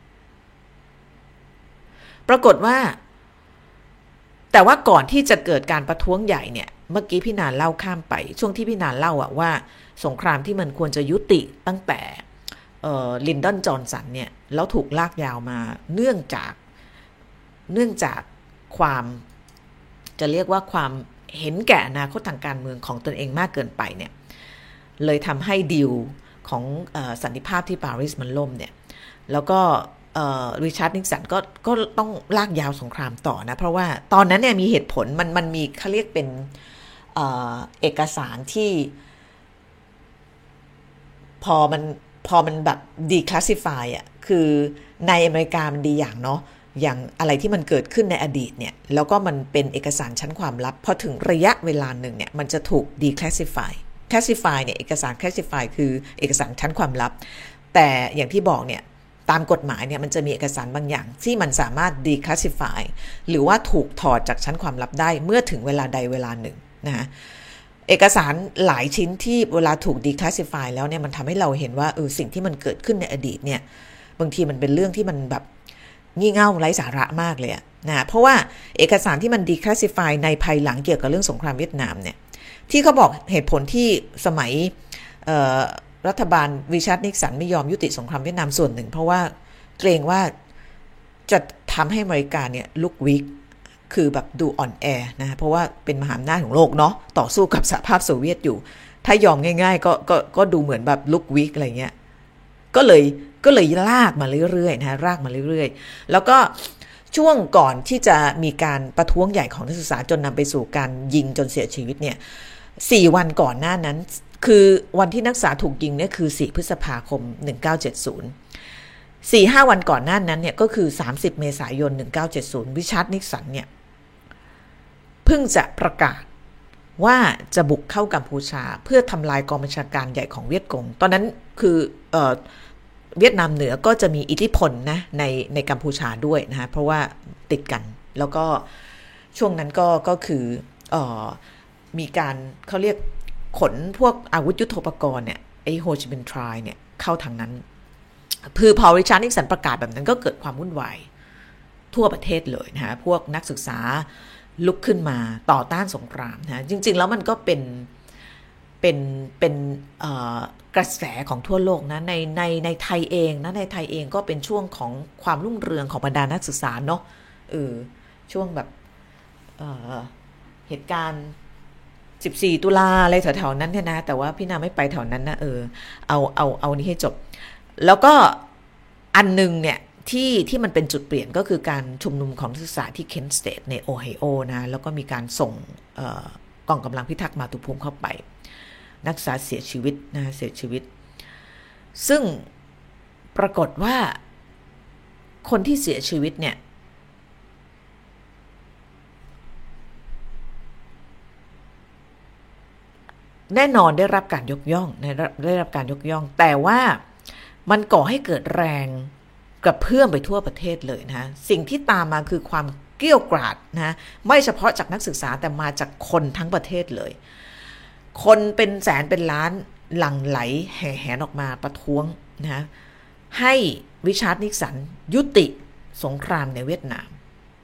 ปรากฏว่าแต่ว่าก่อนที่จะเกิดการประท้วงใหญ่เนี่ยเมื่อกี้พี่นานเล่าข้ามไปช่วงที่พี่นานเล่าว่าสงครามที่มันควรจะยุติตั้งแต่ลินดอนจอห์นสันเนี่ยแล้วถูกลากยาวมาเนื่องจากความจะเรียกว่าความเห็นแก่อนาคตทางการเมืองของตนเองมากเกินไปเนี่ยเลยทำให้ดีลของสันติภาพที่ปารีสมันล่มเนี่ยแล้วก็ริชาร์ดนิกสันก็ต้องลากยาวสงครามต่อนะเพราะว่าตอนนั้นเนี่ยมีเหตุผลมันมีเขาเรียกเป็นเอกสารที่พอมันแบบดีคลาสสิฟายอ่ะคือในอเมริกามันดีอย่างเนาะอย่างอะไรที่มันเกิดขึ้นในอดีตเนี่ยแล้วก็มันเป็นเอกสารชั้นความลับพอถึงระยะเวลาหนึ่งเนี่ยมันจะถูกดีคลาสสิฟายเนี่ยเอกสารคลาสสิฟายคือเอกสารชั้นความลับแต่อย่างที่บอกเนี่ยตามกฎหมายเนี่ยมันจะมีเอกสารบางอย่างที่มันสามารถดีคลาสสิฟายหรือว่าถูกถอดจากชั้นความลับได้เมื่อถึงเวลาใดเวลาหนึ่งนะเอกสารหลายชิ้นที่เวลาถูกดีคลาสสิฟายแล้วเนี่ยมันทำให้เราเห็นว่าสิ่งที่มันเกิดขึ้นในอดีตเนี่ยบางทีมันเป็นเรื่องที่มันแบบงี่เง่าไร้สาระมากเลยนะเพราะว่าเอกสารที่มันดีคลาสสิฟายในภายหลังเกี่ยวกับเรื่องสงครามเวียดนามเนี่ยที่เขาบอกเหตุผลที่สมัยรัฐบาลริชาร์ดนิกสันไม่ยอมยุติสงครามเวียดนามส่วนหนึ่งเพราะว่าเกรงว่าจะทำให้อเมริกาเนี่ยลุกวิกคือแบบดูอ่อนแอนะเพราะว่าเป็นมหาอำนาจของโลกเนาะต่อสู้กับสหภาพโซเวียตอยู่ถ้ายอมง่ายๆก็ดูเหมือนแบบลุกวิกอะไรเงี้ยก็เลยลากมาเรื่อยๆนะลากมาเรื่อยๆแล้วก็ช่วงก่อนที่จะมีการประท้วงใหญ่ของนักศึกษาจนนำไปสู่การยิงจนเสียชีวิตเนี่ย4 วันก่อนหน้านั้นคือวันที่นักศึกษาถูกยิงเนี่ยคือ4 พฤษภาคม 1970 4-5 วันก่อนหน้านั้นเนี่ยก็คือ30 เมษายน 1970ริชาร์ดนิกสันเนี่ยเพิ่งจะประกาศว่าจะบุกเข้ากัมพูชาเพื่อทำลายกองบัญชาการใหญ่ของเวียดกงตอนนั้นคือเวียดนามเหนือก็จะมีอิทธิพลนะในกัมพูชาด้วยนะฮะเพราะว่าติดกันแล้วก็ช่วงนั้นก็คือมีการเขาเรียกขนพวกอาวุธยุทโธปกรณ์เนี่ยไอโฮจิมินห์ไทร์เนี่ยเข้าทางนั้นคือพอริชาร์ดนิกสันประกาศแบบนั้นก็เกิดความวุ่นวายทั่วประเทศเลยนะฮะพวกนักศึกษาลุกขึ้นมาต่อต้านสงครามนะจริงๆแล้วมันก็เป็นกระแสของทั่วโลกนะในไทยเองนะในไทยเองก็เป็นช่วงของความรุ่งเรืองของบรรดานักศึกษาเนาะช่วงแบบเหตุการณ์14 ตุลาอะไรแถวๆนั้นเนี่ยนะแต่ว่าพี่นาไม่ไปแถวนั้นนะเอานี้ให้จบแล้วก็อันนึงเนี่ยที่มันเป็นจุดเปลี่ยนก็คือการชุมนุมของนักศึกษาที่เคนสเตทในโอไฮโอนะแล้วก็มีการส่งกองกำลังพิทักษ์มาตุภูมิเข้าไปนักศึกษาเสียชีวิตนะเสียชีวิตซึ่งปรากฏว่าคนที่เสียชีวิตเนี่ยแน่นอนได้รับการยกย่องได้รับการยกย่องแต่ว่ามันก่อให้เกิดแรงกระเพื่อมไปทั่วประเทศเลยนะสิ่งที่ตามมาคือความเกรี้ยวกราดนะไม่เฉพาะจากนักศึกษาแต่มาจากคนทั้งประเทศเลยคนเป็นแสนเป็นล้านหลั่งไหลแห่แหนออกมาประท้วงนะให้ริชาร์ดนิกสันยุติสงครามในเวียดนาม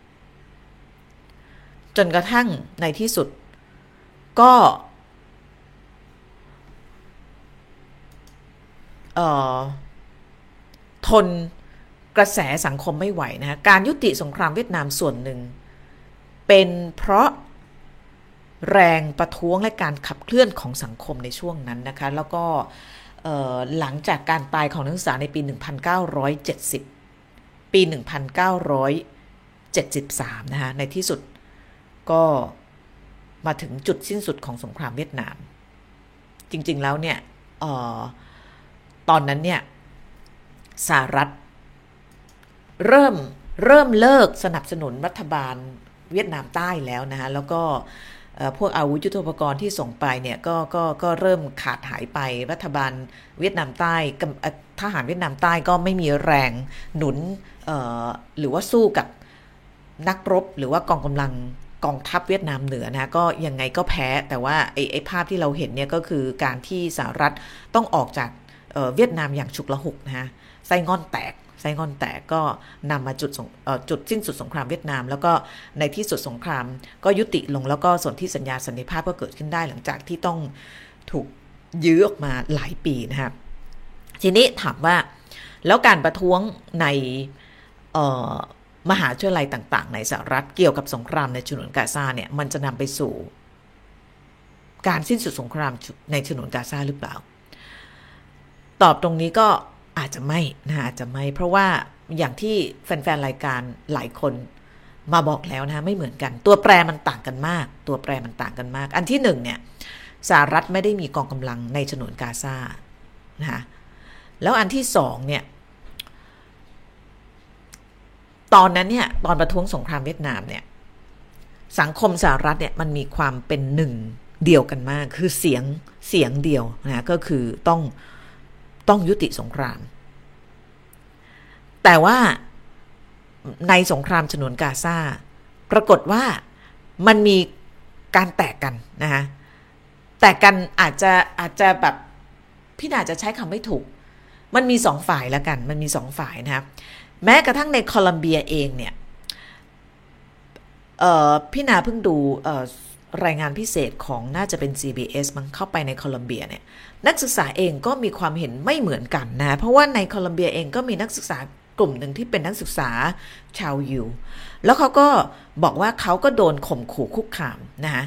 จนกระทั่งในที่สุดก็ทนกระแสสังคมไม่ไหวนะการยุติสงครามเวียดนามส่วนหนึ่งเป็นเพราะแรงประท้วงและการขับเคลื่อนของสังคมในช่วงนั้นนะคะแล้วก็หลังจากการตายของนักศึกษาในปี 1970 ปี 1973 นะคะในที่สุดก็มาถึงจุดสิ้นสุดของสงครามเวียดนามจริงๆแล้วเนี่ยตอนนั้นเนี่ยสหรัฐเริ่มเลิกสนับสนุนรัฐบาลเวียดนามใต้แล้วนะคะแล้วก็พวกอาวุธยุทโธปกรณ์ที่ส่งไปเนี่ยก็เริ่มขาดหายไปรัฐบาลเวียดนามใต้ทหารเวียดนามใต้ก็ไม่มีแรงหนุนหรือว่าสู้กับนักรบหรือว่ากองกำลังกองทัพเวียดนามเหนือนะก็ยังไงก็แพ้แต่ว่าไอ้ภาพที่เราเห็นเนี่ยก็คือการที่สหรัฐต้องออกจากเวียดนามอย่างฉุกละหุกนะฮะไส้งอนแตกก็นำมาจุดสิ้นสุดสงครามเวียดนามแล้วก็ในที่สุดสงครามก็ยุติลงแล้วก็ส่วนที่สัญญาสันติภาพก็เกิดขึ้นได้หลังจากที่ต้องถูกยื้อออกมาหลายปีนะครับทีนี้ถามว่าแล้วการประท้วงในมหาวิทยาลัยต่างๆในสหรัฐเกี่ยวกับสงครามในฉนวนกาซาเนี่ยมันจะนำไปสู่การสิ้นสุดสงครามในฉนวนกาซาหรือเปล่าตอบตรงนี้ก็อาจจะไม่นะอาจจะไม่เพราะว่าอย่างที่แฟนๆรายการหลายคนมาบอกแล้วนะไม่เหมือนกันตัวแปรมันต่างกันมากอันที่หนึ่งเนี่ยสหรัฐไม่ได้มีกองกำลังในฉนวนกาซานะคะแล้วอันที่สองเนี่ยตอนนั้นเนี่ยตอนประท้วงสงครามเวียดนามเนี่ยสังคมสหรัฐเนี่ยมันมีความเป็นหนึ่งเดียวกันมากคือเสียงเดียวนะก็คือต้องยุติสงครามแต่ว่าในสงครามฉนวนกาซาปรากฏว่ามันมีการแตกกันนะคะแตกกันอาจจะแบบพี่นาจะใช้คำไม่ถูกมันมีสองฝ่ายแล้วกันมันมีสองฝ่ายนะครับแม้กระทั่งในโคลัมเบียเองเนี่ยพี่นาเพิ่งดูรายงานพิเศษของน่าจะเป็น CBS มันเข้าไปในโคลัมเบียเนี่ยนักศึกษาเองก็มีความเห็นไม่เหมือนกันนะเพราะว่าในโคลัมเบียเองก็มีนักศึกษากลุ่มหนึ่งที่เป็นนักศึกษาชาวยิวแล้วเขาก็บอกว่าเขาก็โดนข่มขู่คุกคามนะคะ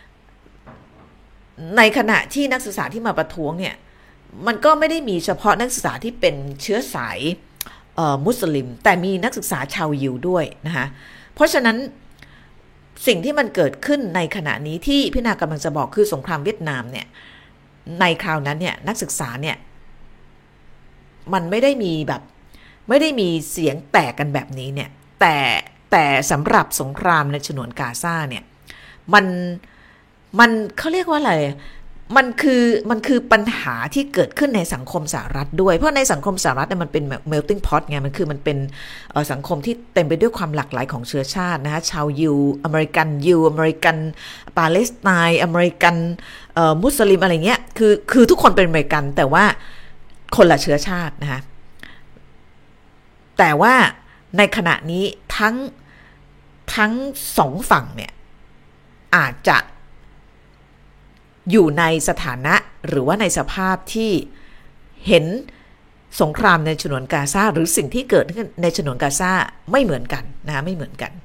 ในขณะที่นักศึกษาที่มาประท้วงเนี่ยมันก็ไม่ได้มีเฉพาะนักศึกษาที่เป็นเชื้อสายมุสลิมแต่มีนักศึกษาชาวยิวด้วยนะคะเพราะฉะนั้นสิ่งที่มันเกิดขึ้นในขณะนี้ที่พี่นากำลังจะบอกคือสงครามเวียดนามเนี่ยในคราวนั้นเนี่ยนักศึกษาเนี่ยมันไม่ได้มีเสียงแตกกันแบบนี้เนี่ยแต่สำหรับสงครามในฉนวนกาซาเนี่ยมันเขาเรียกว่าอะไรมันคือปัญหาที่เกิดขึ้นในสังคมสหรัฐด้วยเพราะในสังคมสหรัฐเนี่ยมันเป็น melting pot ไงมันเป็นสังคมที่เต็มไปด้วยความหลากหลายของเชื้อชาตินะคะชาวยิวอเมริกันปาเลสไตน์อเมริกันมุสลิมอะไรเงี้ยคือทุกคนเป็นอเมริกันแต่ว่าคนละเชื้อชาตินะคะแต่ว่าในขณะนี้ทั้งสองฝั่งเนี่ยอาจจะอยู่ในสถานะหรือว่าในสภาพที่เห็นสงครามในฉนวนกาซาหรือสิ่งที่เกิดขึ้นในฉนวนกาซาไม่เหมือนกันนะไม่เหมือนกัน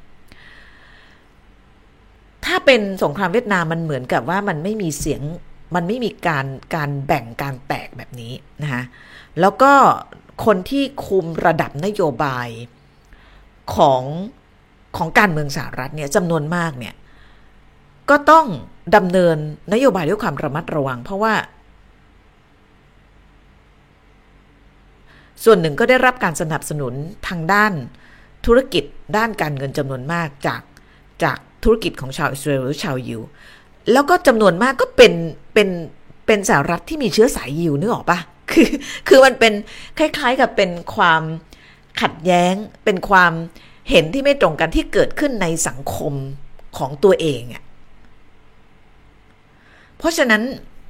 ถ้าเป็นสงครามเวียดนามมันเหมือนกับว่ามันไม่มีเสียงมันไม่มีการแบ่งการแตกแบบนี้นะคะแล้วก็คนที่คุมระดับนโยบายของการเมืองสหรัฐเนี่ยจำนวนมากเนี่ยก็ต้องดำเนินนโยบายด้วยความระมัดระวังเพราะว่าส่วนหนึ่งก็ได้รับการสนับสนุนทางด้านธุรกิจด้านการเงินจำนวนมากจากธุรกิจของชาวอิสราเอลหรือชาวยิวแล้วก็จำนวนมากก็เป็นสหรัฐที่มีเชื้อสายยิวนึกออกปะคือมันเป็นคล้ายๆกับเป็นความขัดแย้งเป็นความเห็นที่ไม่ตรงกันที่เกิดขึ้นในสังคมของตัวเองอ่ะเพราะฉะนั้น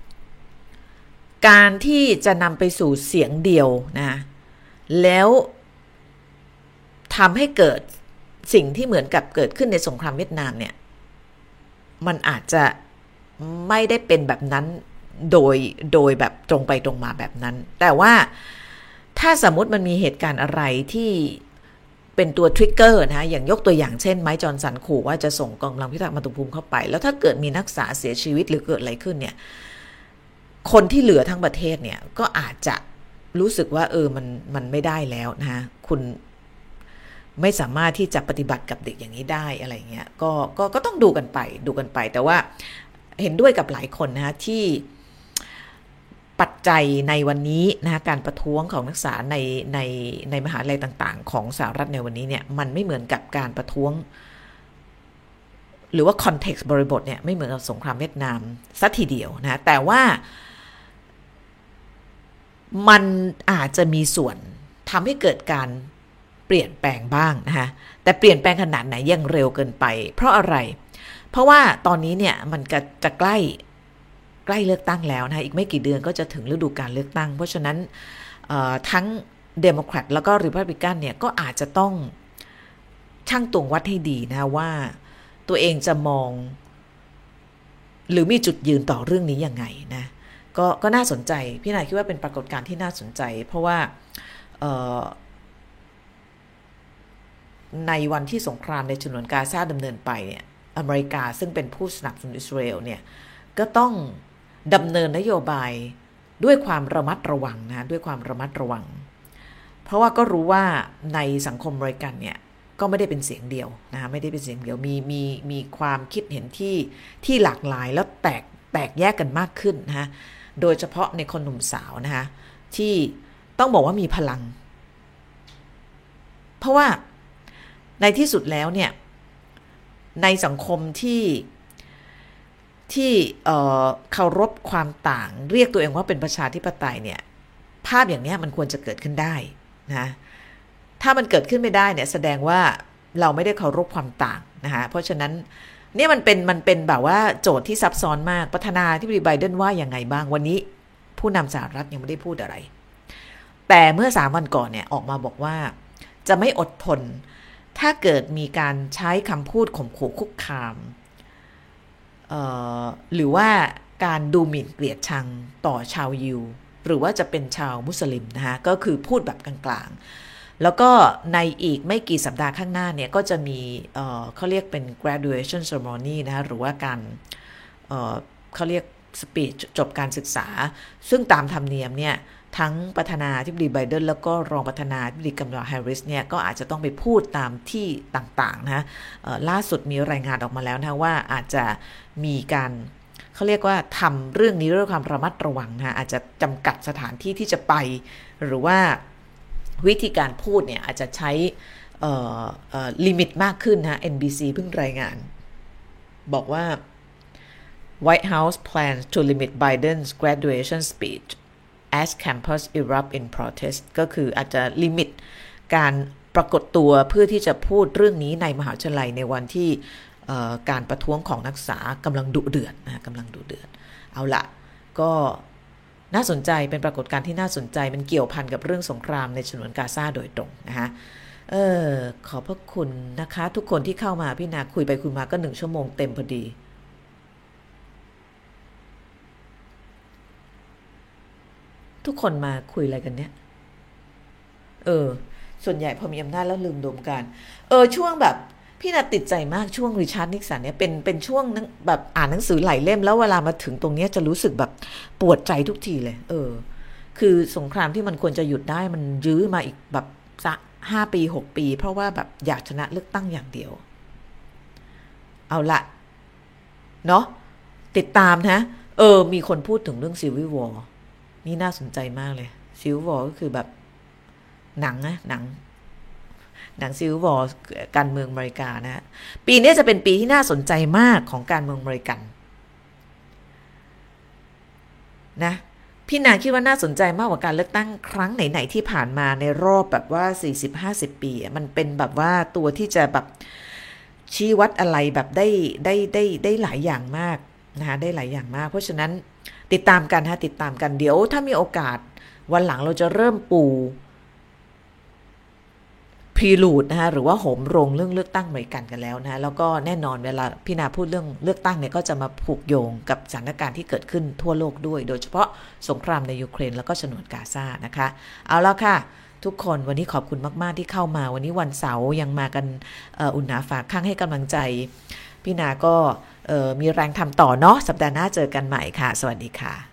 การที่จะนำไปสู่เสียงเดียวนะแล้วทำให้เกิดสิ่งที่เหมือนกับเกิดขึ้นในสงครามเวียดนามเนี่ยมันอาจจะไม่ได้เป็นแบบนั้นโดยแบบตรงไปตรงมาแบบนั้นแต่ว่าถ้าสมมติมันมีเหตุการณ์อะไรที่เป็นตัวทริกเกอร์นะอย่างยกตัวอย่างเช่นไมค์จอห์นสันขู่ว่าจะส่งกองกำลังพิทักษ์มาตุภูมิเข้าไปแล้วถ้าเกิดมีนักศึกษาเสียชีวิตหรือเกิดอะไรขึ้นเนี่ยคนที่เหลือทั้งประเทศเนี่ยก็อาจจะรู้สึกว่ามันไม่ได้แล้วนะคุณไม่สามารถที่จะปฏิบัติกับเด็กอย่างนี้ได้อะไรเงี้ยก็ต้องดูกันไปแต่ว่าเห็นด้วยกับหลายคนนะที่ปัจจัยในวันนี้นะการประท้วงของนักศึกษาในมหาวิทยาลัยต่างๆของสหรัฐในวันนี้เนี่ยมันไม่เหมือนกับการประท้วงหรือว่าคอนเท็กซ์บริบทเนี่ยไม่เหมือนกับสงครามเวียดนามซะทีเดียวนะแต่ว่ามันอาจจะมีส่วนทำให้เกิดการเปลี่ยนแปลงบ้างนะคะแต่เปลี่ยนแปลงขนาดไหนยังเร็วเกินไปเพราะอะไรเพราะว่าตอนนี้เนี่ยมันจะใกล้ใกล้เลือกตั้งแล้วนะอีกไม่กี่เดือนก็จะถึงฤดูการเลือกตั้งเพราะฉะนั้นทั้งเดโมแครตแล้วก็ริพับลิกันเนี่ยก็อาจจะต้องชั่งตวงวัดให้ดีนะว่าตัวเองจะมองหรือมีจุดยืนต่อเรื่องนี้ยังไงนะก็น่าสนใจพี่นายคิดว่าเป็นปรากฏการณ์ที่น่าสนใจเพราะว่าในวันที่สงครามในฉนวนกาซาดำเนินไปเนี่ยอเมริกาซึ่งเป็นผู้สนับสนุนอิสราเอลเนี่ยก็ต้องดำเนินนโยบายด้วยความระมัดระวังนะด้วยความระมัดระวังเพราะว่าก็รู้ว่าในสังคมอเมริกันเนี่ยก็ไม่ได้เป็นเสียงเดียวนะไม่ได้เป็นเสียงเดียวมีความคิดเห็นที่หลากหลายแล้วแตกแยกกันมากขึ้นนะโดยเฉพาะในคนหนุ่มสาวนะคะที่ต้องบอกว่ามีพลังเพราะว่าในที่สุดแล้วเนี่ยในสังคมที่เคารพความต่างเรียกตัวเองว่าเป็นประชาธิปไตยเนี่ยภาพอย่างนี้มันควรจะเกิดขึ้นได้นะถ้ามันเกิดขึ้นไม่ได้เนี่ยแสดงว่าเราไม่ได้เคารพความต่างนะคะเพราะฉะนั้นเนี่ยมันเป็นแบบว่าโจทย์ที่ซับซ้อนมากประธานาธิบดีไบเดนว่ายังไงบ้างวันนี้ผู้นำสหรัฐยังไม่ได้พูดอะไรแต่เมื่อ3 วันก่อนเนี่ยออกมาบอกว่าจะไม่อดทนถ้าเกิดมีการใช้คำพูดข่มขู่คุกคามหรือว่าการดูหมิ่นเกลียดชังต่อชาวยิวหรือว่าจะเป็นชาวมุสลิมนะคะก็คือพูดแบบกลางๆแล้วก็ในอีกไม่กี่สัปดาห์ข้างหน้าเนี่ยก็จะมีเขาเรียกเป็น graduation ceremony นะคะหรือว่าการเขาเรียก speech จบการศึกษาซึ่งตามธรรมเนียมเนี่ยทั้งประธานาธิบดีไบเดนแล้วก็รองประธานาธิบดีกัมลาแฮร์ริสเนี่ยก็อาจจะต้องไปพูดตามที่ต่างๆนะล่าสุดมีรายงานออกมาแล้วนะว่าอาจจะมีการเขาเรียกว่าทำเรื่องนี้ด้วยความระมัดระวังนะอาจจะจำกัดสถานที่ที่จะไปหรือว่าวิธีการพูดเนี่ยอาจจะใช้ลิมิตมากขึ้นนะ NBC เพิ่งรายงานบอกว่า White House plans to limit Biden's graduation speech as campus erupt in protest ก็คืออาจจะลิมิตการปรากฏตัวเพื่อที่จะพูดเรื่องนี้ในมหาวิทยาลัยในวันที่การประท้วงของนักศึกษากำลังดุเดือดนะกำลังดุเดือดเอาละก็น่าสนใจเป็นปรากฏการณ์ที่น่าสนใจมันเกี่ยวพันกับเรื่องสงครามในฉนวนกาซาโดยตรงนะคะขอบพระคุณนะคะทุกคนที่เข้ามาพี่นาคุยไปคุยมาก็1 ชั่วโมงเต็มพอดีทุกคนมาคุยอะไรกันเนี่ยส่วนใหญ่พอมีอำนาจแล้วลืมดมกันช่วงแบบพี่นาติดใจมากช่วงริชาร์ดนิกสันเนี่ยเป็นช่วงแบบอ่านหนังสือหลายเล่มแล้วเวลามาถึงตรงนี้จะรู้สึกแบบปวดใจทุกทีเลยคือสงครามที่มันควรจะหยุดได้มันยื้อมาอีกแบบ5 ปี6 ปีเพราะว่าแบบอยากชนะเลือกตั้งอย่างเดียวเอาละเนาะติดตามนะมีคนพูดถึงเรื่องซีวิลวอร์นี่น่าสนใจมากเลยซีวิลวอร์ก็คือแบบหนังซีวิลวอร์การเมืองอเมริกานะปีนี้จะเป็นปีที่น่าสนใจมากของการเมืองอเมริกันนะพี่นาคิดว่าน่าสนใจมากกว่าการเลือกตั้งครั้งไหนๆที่ผ่านมาในรอบแบบว่า40-50 ปีมันเป็นแบบว่าตัวที่จะแบบชี้วัดอะไรแบบได้หลายอย่างมากนะคะได้หลายอย่างมากเพราะฉะนั้นติดตามกันติดตามกันเดี๋ยวถ้ามีโอกาสวันหลังเราจะเริ่มปูพรีลูดนะคะหรือว่าโหมโรงเรื่องเลือกตั้งอเมริกันกันแล้วนะแล้วก็แน่นอนเวลาพี่นาพูดเรื่องเลือกตั้งเนี่ยก็จะมาผูกโยงกับสถานการณ์ที่เกิดขึ้นทั่วโลกด้วยโดยเฉพาะสงครามในยูเครนแล้วก็ฉนวนกาซานะคะเอาแล้วค่ะทุกคนวันนี้ขอบคุณมากๆที่เข้ามาวันนี้วันเสาร์ยังมากันอุ่นหนาฝากข้างให้กำลังใจพี่นาก็มีแรงทำต่อเนาะสัปดาห์หน้าเจอกันใหม่ค่ะสวัสดีค่ะ